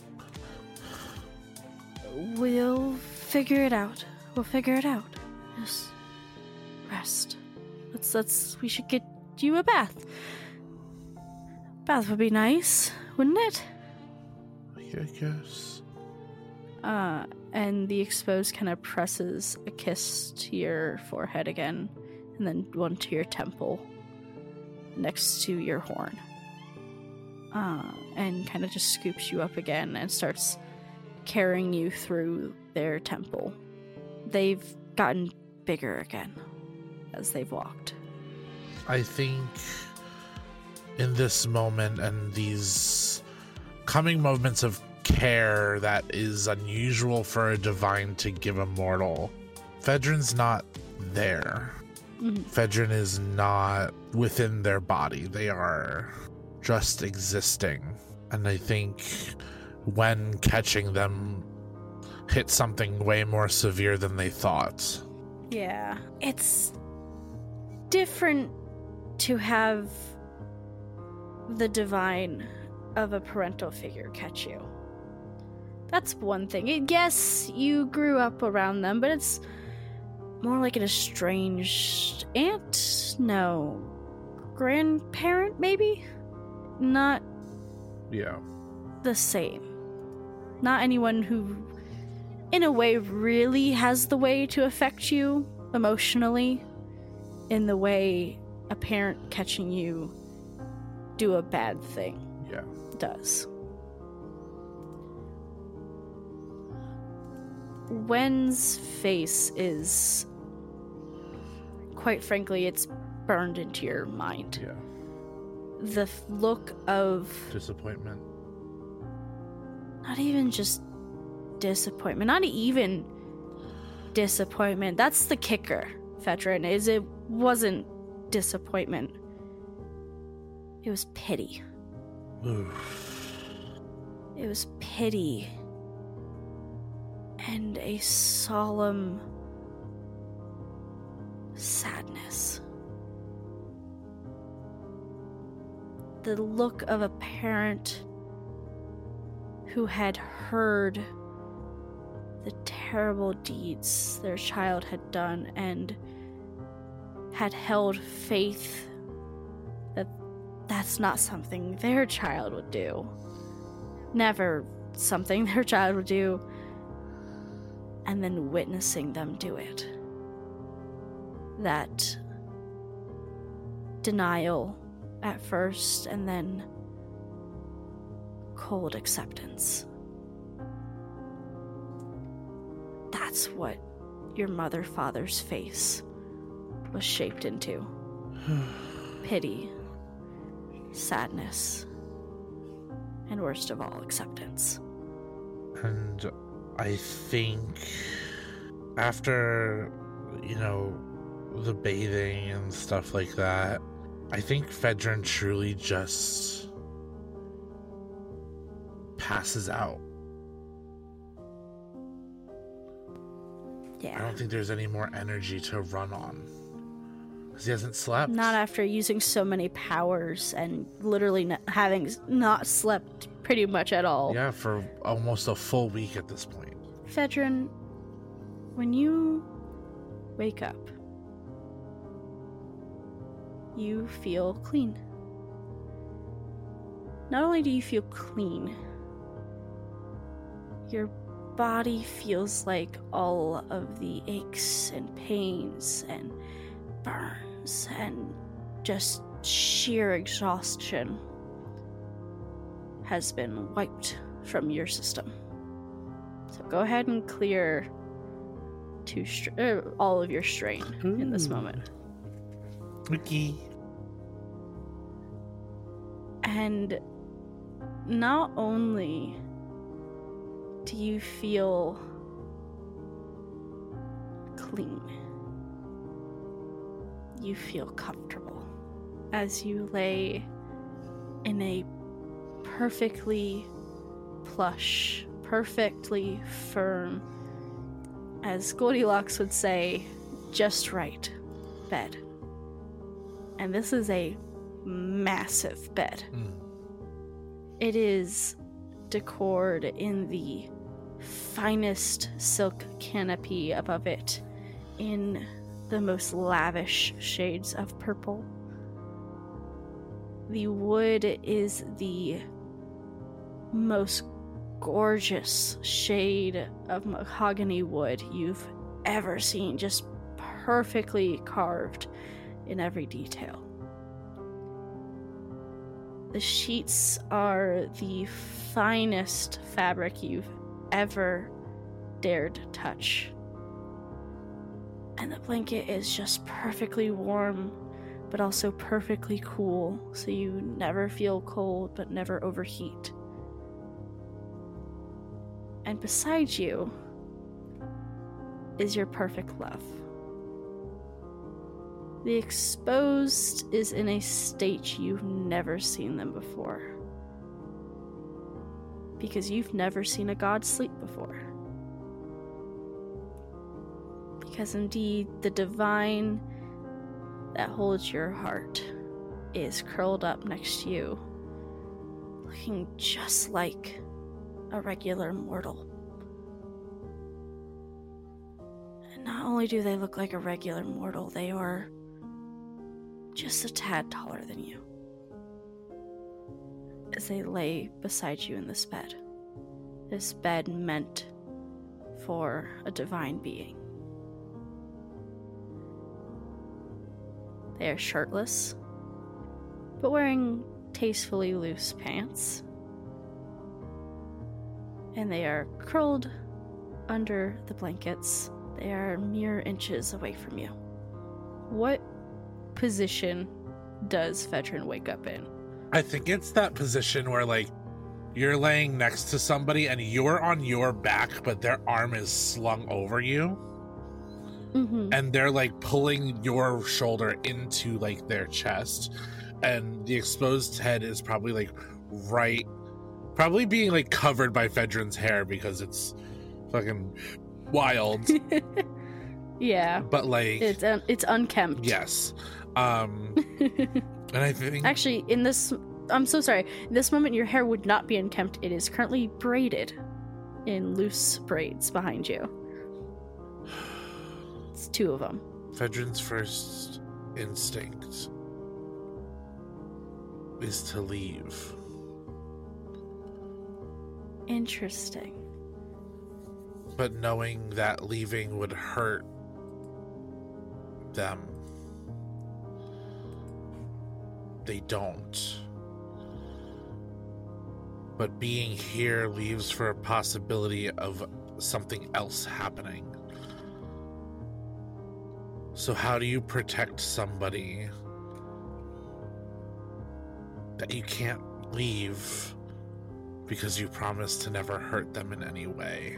We'll figure it out. We'll figure it out. Just rest. Let's let's we should get you a bath. Bath would be nice, wouldn't it? I guess. Uh, and the exposed kind of presses a kiss to your forehead again, and then one to your temple, next to your horn. Uh, and kind of just scoops you up again and starts carrying you through their temple. They've gotten bigger again as they've walked. I think in this moment and these coming moments of care that is unusual for a divine to give a mortal, Fedrin's not there. Mm-hmm. Fedrin is not within their body. They are just existing. And I think when catching them hit something way more severe than they thought. Yeah. It's different to have the divine of a parental figure catch you. That's one thing. It, yes, you grew up around them, but it's more like an estranged aunt? No. Grandparent, maybe? Not yeah. the same. Not anyone who, in a way, really has the way to affect you emotionally in the way a parent catching you do a bad thing yeah. does. Wen's face is, quite frankly, it's burned into your mind. Yeah. The f- look of disappointment. Not even just disappointment. Not even disappointment. That's the kicker, Fedrin, is it wasn't disappointment. It was pity. Oof. It was pity. And a solemn sadness. The look of a parent who had heard the terrible deeds their child had done and had held faith that that's not something their child would do. Never something their child would do. And then witnessing them do it. That denial at first, and then cold acceptance. That's what your mother father's face was shaped into. Pity, sadness, and worst of all, acceptance. And I think after, you know, the bathing and stuff like that, I think Fedrin truly just passes out. Yeah. I don't think there's any more energy to run on. Because he hasn't slept. Not after using so many powers and literally not having not slept pretty much at all. Yeah, for almost a full week at this point. Fedrin, when you wake up, you feel clean. Not only do you feel clean, your body feels like all of the aches and pains and burns and just sheer exhaustion has been wiped from your system. So go ahead and clear two str- uh, all of your strain Ooh. In this moment. Okay. And not only do you feel clean, you feel comfortable as you lay in a perfectly plush, perfectly firm, as Goldilocks would say, just right bed. And this is a massive bed. Mm. It is decored in the finest silk canopy above it in the most lavish shades of purple. The wood is the most gorgeous shade of mahogany wood you've ever seen, just perfectly carved in every detail. The sheets are the finest fabric you've ever dared touch. And the blanket is just perfectly warm, but also perfectly cool, so you never feel cold but never overheat. And beside you is your perfect love. The exposed is in a state you've never seen them before. Because you've never seen a god sleep before. Because indeed, the divine that holds your heart is curled up next to you, looking just like a regular mortal. And not only do they look like a regular mortal, they are just a tad taller than you as they lay beside you in this bed. This bed meant for a divine being. They are shirtless, but wearing tastefully loose pants. And they are curled under the blankets. They are mere inches away from you. What position does Fedrin wake up in? I think it's that position where, like, you're laying next to somebody and you're on your back, but their arm is slung over you. Mm-hmm. And they're, like, pulling your shoulder into, like, their chest. And the exposed head is probably, like, right... Probably being, like, covered by Fedrin's hair because it's fucking wild. Yeah. But, like... It's, um, it's unkempt. Yes. Um, and I think... Actually, in this... I'm so sorry. In this moment, your hair would not be unkempt. It is currently braided in loose braids behind you. It's two of them. Fedrin's first instinct is to leave. Interesting. But knowing that leaving would hurt them, they don't. But being here leaves for a possibility of something else happening. So how do you protect somebody that you can't leave because you promised to never hurt them in any way?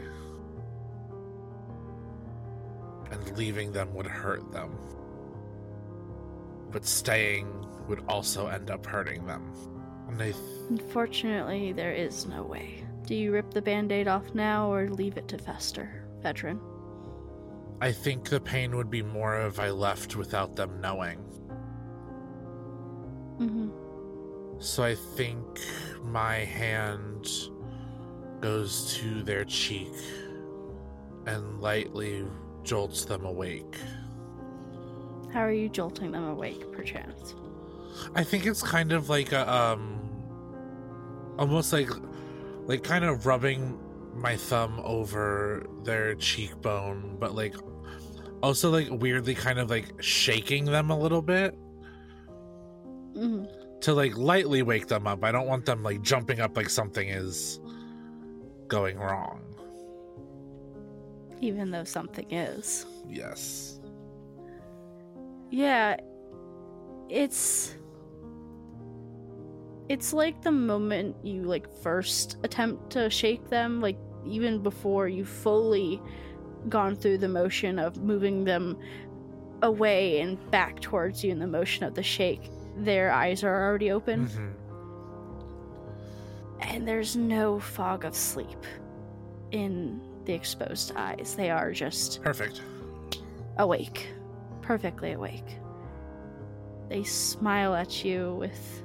And leaving them would hurt them. But staying would also end up hurting them. And I th- Unfortunately, there is no way. Do you rip the band-aid off now or leave it to fester, Fedrin? I think the pain would be more if I left without them knowing. Mm-hmm. So I think my hand goes to their cheek and lightly jolts them awake. How are you jolting them awake, perchance? I think it's kind of like a, um, almost like, like kind of rubbing my thumb over their cheekbone, but like, also like weirdly kind of like shaking them a little bit. Mm-hmm. To like lightly wake them up. I don't want them like jumping up like something is going wrong. Even though something is. Yes. Yeah, it's it's like the moment you like first attempt to shake them, like even before you've fully gone through the motion of moving them away and back towards you in the motion of the shake, their eyes are already open. Mm-hmm. And there's no fog of sleep in the exposed eyes. They are just Perfect. awake, perfectly awake. They smile at you with,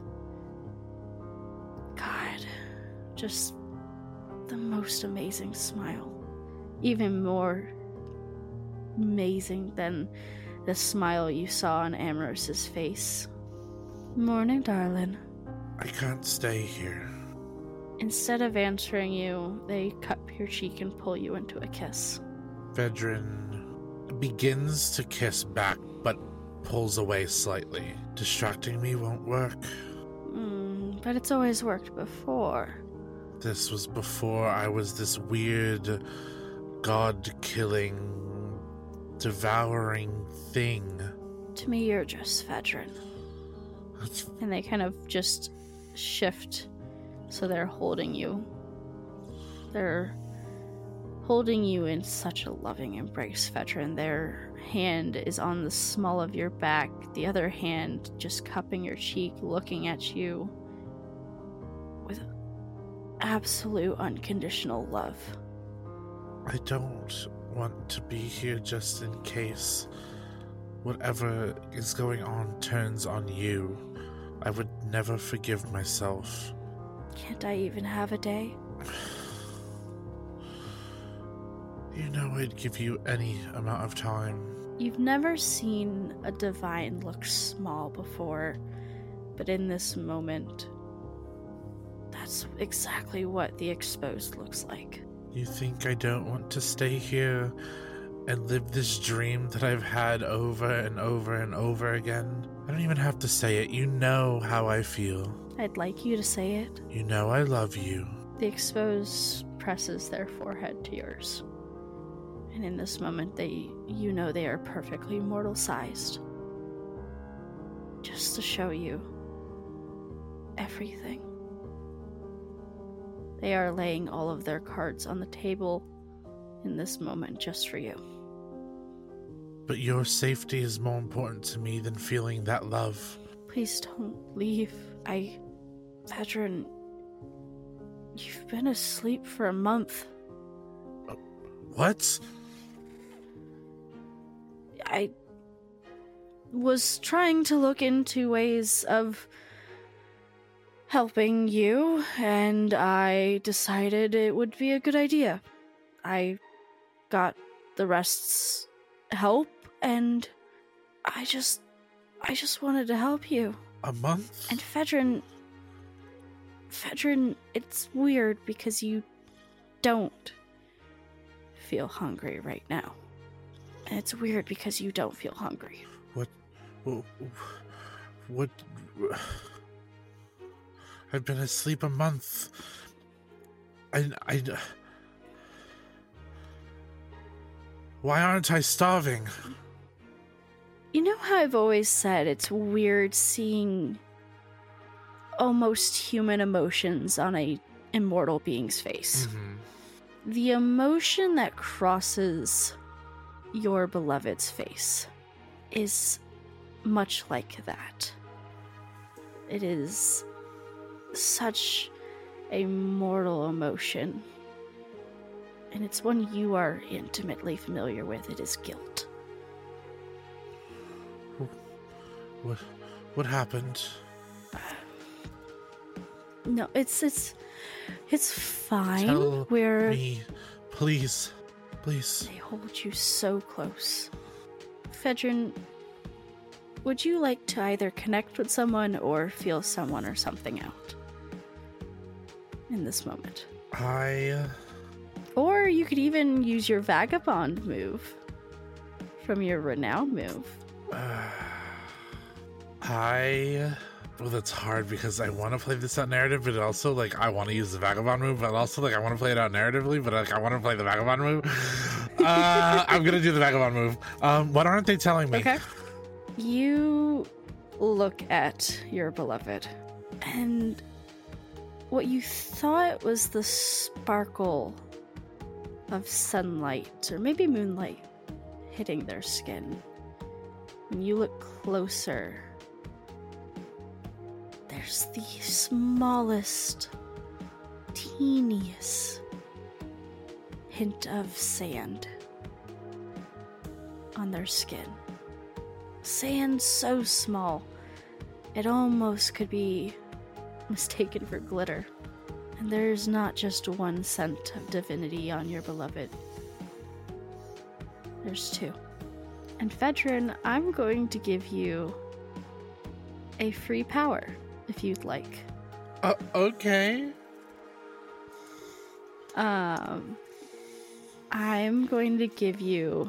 God, just the most amazing smile. Even more amazing than the smile you saw on Amoros's face. Morning, darling. I can't stay here. Instead of answering you, they cup your cheek and pull you into a kiss. Vedran begins to kiss back, but pulls away slightly. Distracting me won't work. Mm, but it's always worked before. This was before I was this weird, god-killing, devouring thing. To me, you're just Vedran. That's... And they kind of just shift, so they're holding you. They're holding you in such a loving embrace, Vedran. Their hand is on the small of your back, the other hand just cupping your cheek, looking at you with absolute unconditional love. I don't want to be here just in case whatever is going on turns on you. I would never forgive myself. Can't I even have a day? You know I'd give you any amount of time. You've never seen a divine look small before, but in this moment, that's exactly what the exposed looks like. You think I don't want to stay here and live this dream that I've had over and over and over again? I don't even have to say it. You know how I feel. I'd like you to say it. You know I love you. The exposed presses their forehead to yours. And in this moment, they, you know they are perfectly mortal-sized. Just to show you everything. They are laying all of their cards on the table in this moment just for you. But your safety is more important to me than feeling that love. Please don't leave. I... Vedran, you've been asleep for a month. Uh, what? I was trying to look into ways of helping you, and I decided it would be a good idea. I got the rest's help, and I just... I just wanted to help you. A month? And Vedran... Vedran, it's weird because you don't feel hungry right now. And it's weird because you don't feel hungry. What... What... what I've been asleep a month. I... I... Why aren't I starving? You know how I've always said it's weird seeing almost human emotions on a immortal being's face? Mm-hmm. The emotion that crosses your beloved's face is much like that. It is such a mortal emotion, and it's one you are intimately familiar with. It is guilt. What what happened? No, it's it's it's fine. Tell We're me, please, please. They hold you so close. Vedran, would you like to either connect with someone or feel someone or something out in this moment? I... Or you could even use your vagabond move from your renown move. Uh, I... Well, that's hard because I want to play this out narrative, but also, like, I want to use the vagabond move, but also, like, I want to play it out narratively, but, like, I want to play the vagabond move. uh, I'm going to do the vagabond move. Um, what aren't they telling me? Okay. You look at your beloved, and what you thought was the sparkle of sunlight, or maybe moonlight, hitting their skin. When you look closer, there's the smallest teeniest hint of sand on their skin. Sand so small, it almost could be mistaken for glitter. And there's not just one scent of divinity on your beloved. There's two. And Fedrin, I'm going to give you a free power, if you'd like. Uh, okay. Um, I'm going to give you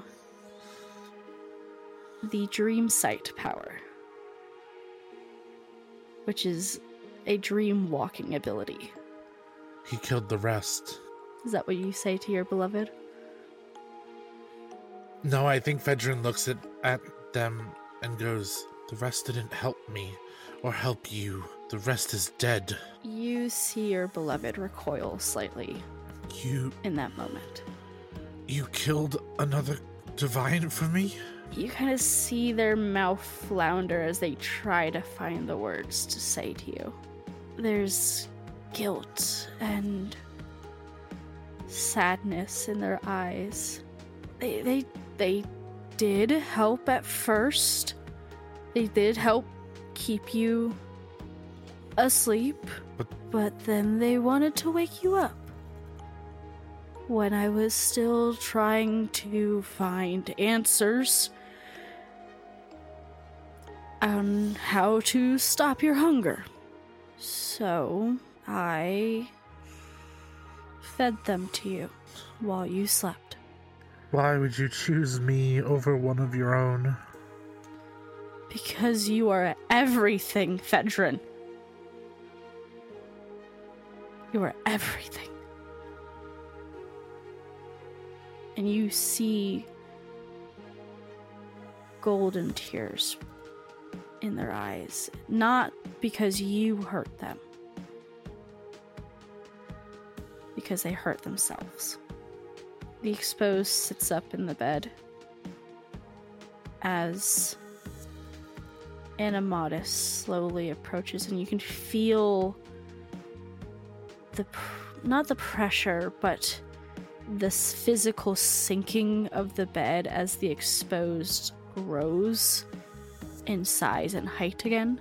the Dream Sight power, which is a dream walking ability. He killed the rest. Is that what you say to your beloved? No, I think Fedrin looks at, at them and goes, the rest didn't help me or help you. The rest is dead. You see your beloved recoil slightly You... in that moment. You killed another divine for me? You kind of see their mouth flounder as they try to find the words to say to you. There's guilt and sadness in their eyes. They they they did help at first. They did help keep you asleep, But, but then they wanted to wake you up. When I was still trying to find answers on how to stop your hunger. So, I fed them to you while you slept. why would you choose me over one of your own? Because you are everything, Fedrin. You are everything. And you see golden tears in their eyes. Not because you hurt them. Because they hurt themselves. The exposed sits up in the bed as Animatus slowly approaches, and you can feel the pr- not the pressure, but this physical sinking of the bed as the exposed grows in size and height again.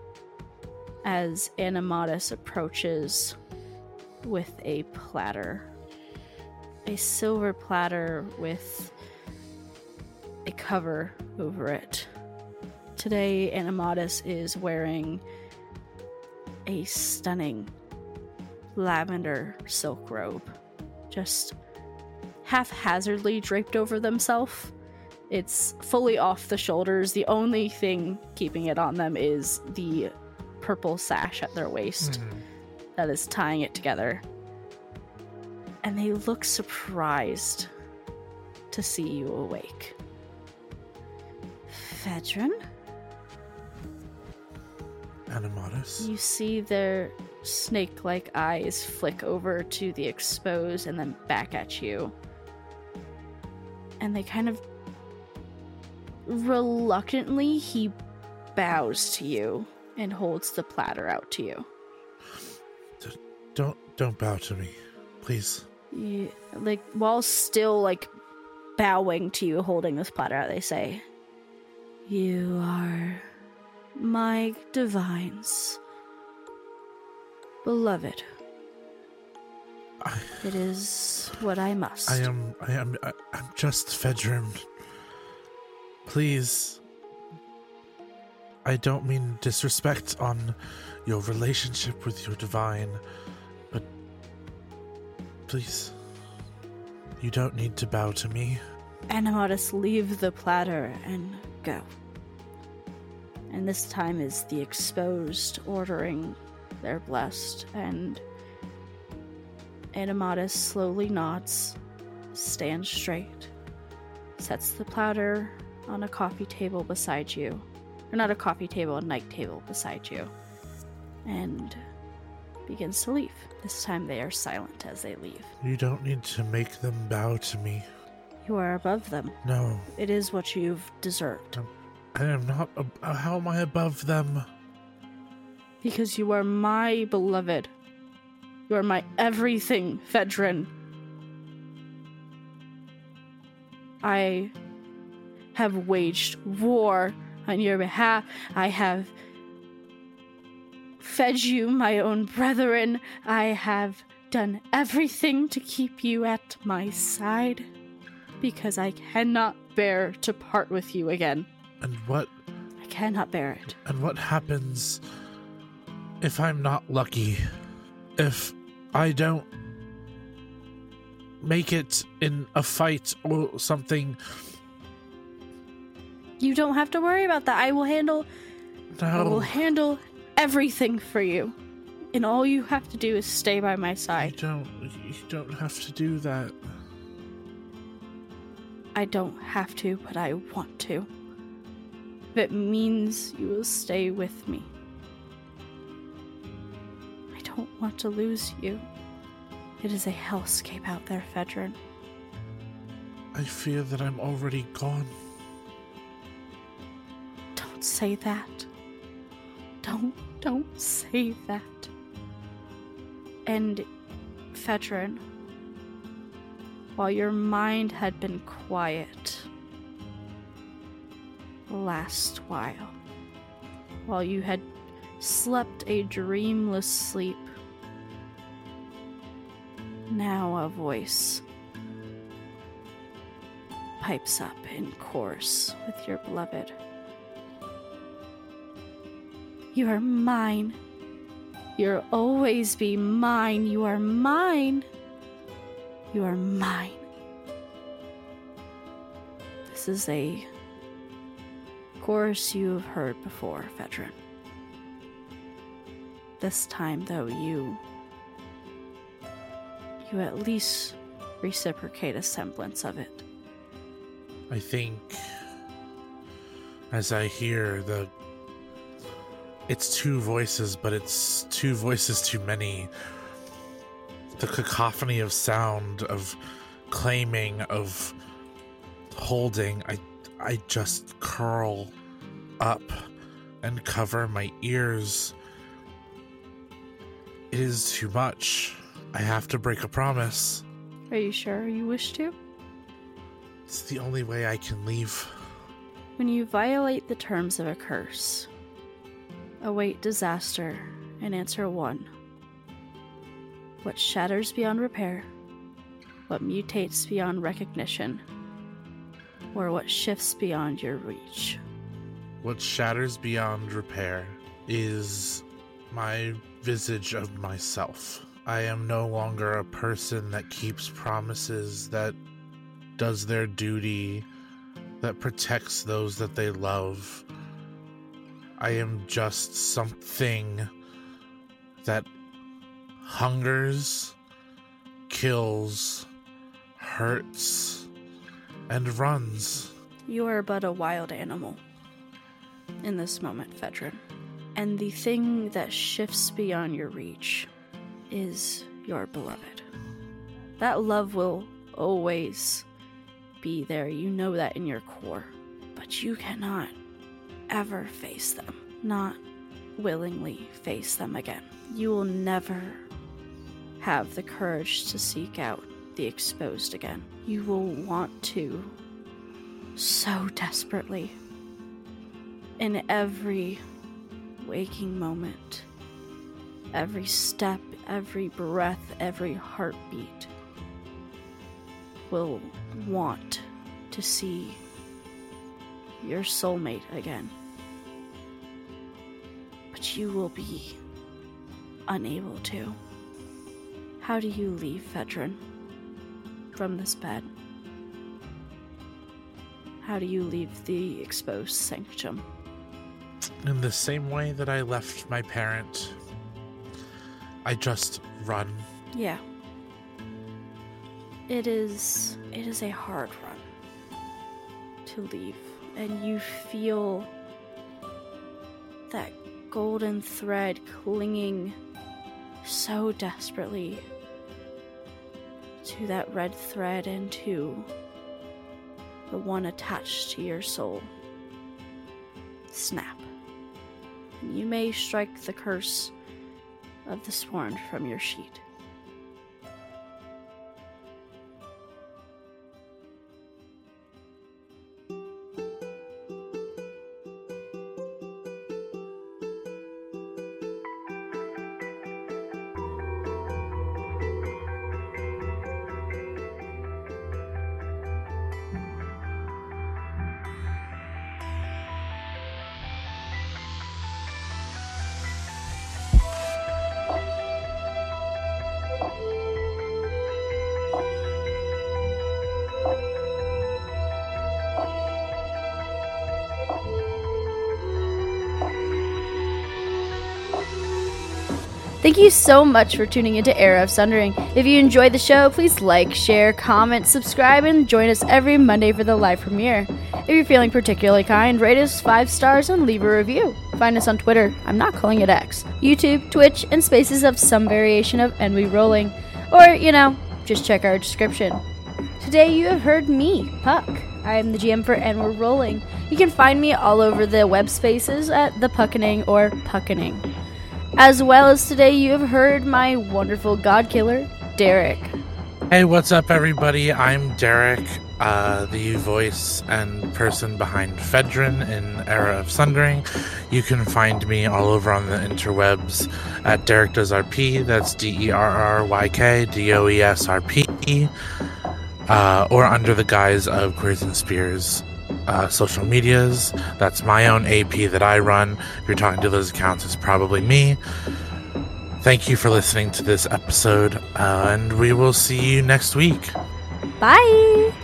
As Animatus approaches with a platter. A silver platter with a cover over it. Today, Animatus is wearing a stunning lavender silk robe. Just haphazardly draped over themselves. It's fully off the shoulders. The only thing keeping it on them is the purple sash at their waist Mm. that is tying it together. And they look surprised to see you awake. Fedrin? Animatus? You see their snake-like eyes flick over to the exposed and then back at you. And they kind of reluctantly, he bows to you and holds the platter out to you. D- don't don't bow to me, please. You, like, while still, like, bowing to you, holding this platter out, they say, "You are my divines, beloved. I, It is what I must." I am I am I, I'm just Fedrin. Please. I don't mean disrespect on your relationship with your divine, but please, you don't need to bow to me. Animatus leave the platter and go. And this time is the exposed ordering their blessed, and Animatus slowly nods, stands straight, sets the platter on a coffee table beside you. Or not a coffee table, a night table beside you. And begins to leave. This time they are silent as they leave. You don't need to make them bow to me. You are above them. No, It is what you've deserved. I am not. Ab- how am I above them? Because you are my beloved. You are my everything, Fedrin. I have waged war on your behalf. I have fed you my own brethren. I have done everything to keep you at my side because I cannot bear to part with you again. And what... I cannot bear it. And what happens if I'm not lucky? If I don't make it in a fight or something? You don't have to worry about that. I will handle... No. I will handle everything for you. And all you have to do is stay by my You side. don't... You don't have to do that. I don't have to, but I want to. If it means you will stay with me. I don't want to lose you. It is a hellscape out there, Fedrin. I fear that I'm already gone. Don't say that. Don't, don't say that. And, Fedrin, while your mind had been quiet last while, while you had slept a dreamless sleep, now a voice pipes up in chorus with your beloved. You are mine. You'll always be mine. You are mine. You are mine. This is a chorus you have heard before, Fedrin. This time, though, you you at least reciprocate a semblance of it. I think as I hear the... It's two voices, but it's two voices too many. The cacophony of sound, of claiming, of holding. I, I just curl up and cover my ears. It is too much. I have to break a promise. Are you sure you wish to? It's the only way I can leave. When you violate the terms of a curse, await disaster and answer one. What shatters beyond repair, what mutates beyond recognition, or what shifts beyond your reach. What shatters beyond repair is my visage of myself. I am no longer a person that keeps promises, that does their duty, that protects those that they love. I am just something that hungers, kills, hurts, and runs. You are but a wild animal in this moment, Fedrin. And the thing that shifts beyond your reach is your beloved. That love will always be there. You know that in your core. But you cannot ever face them. Not willingly face them again. You will never have the courage to seek out the exposed again. You will want to so desperately. In every waking moment, every step, every breath, every heartbeat will want to see your soulmate again. But you will be unable to. How do you leave, Fedrin, from this bed? How do you leave the exposed sanctum? In the same way that I left my parent, I just run. Yeah. It is it is a hard run to leave, and you feel that golden thread clinging so desperately to that red thread and to the one attached to your soul. Snap. And you may strike the curse of the sworn from your sheet. Thank you so much for tuning into Era of Sundering. If you enjoyed the show, please like, share, comment, subscribe, and join us every Monday for the live premiere. If you're feeling particularly kind, rate us five stars and leave a review. Find us on Twitter, I'm not calling it X, YouTube, Twitch, and spaces of some variation of And We Rolling. Or, you know, just check our description. Today you have heard me, Puck. I am the G M for And We're Rolling. You can find me all over the web spaces at The Puckening or Puckening. As well as today you have heard my wonderful god killer, Derek. Hey, what's up, everybody? I'm Derek, uh, the voice and person behind Fedrin in Era of Sundering. You can find me all over on the interwebs at Derek Does R P. That's D E R R Y K D O E S R P. Uh, or under the guise of Queers and Spears uh, social medias. That's my own A P that I run. If you're talking to those accounts, it's probably me. Thank you for listening to this episode, uh, and we will see you next week. Bye!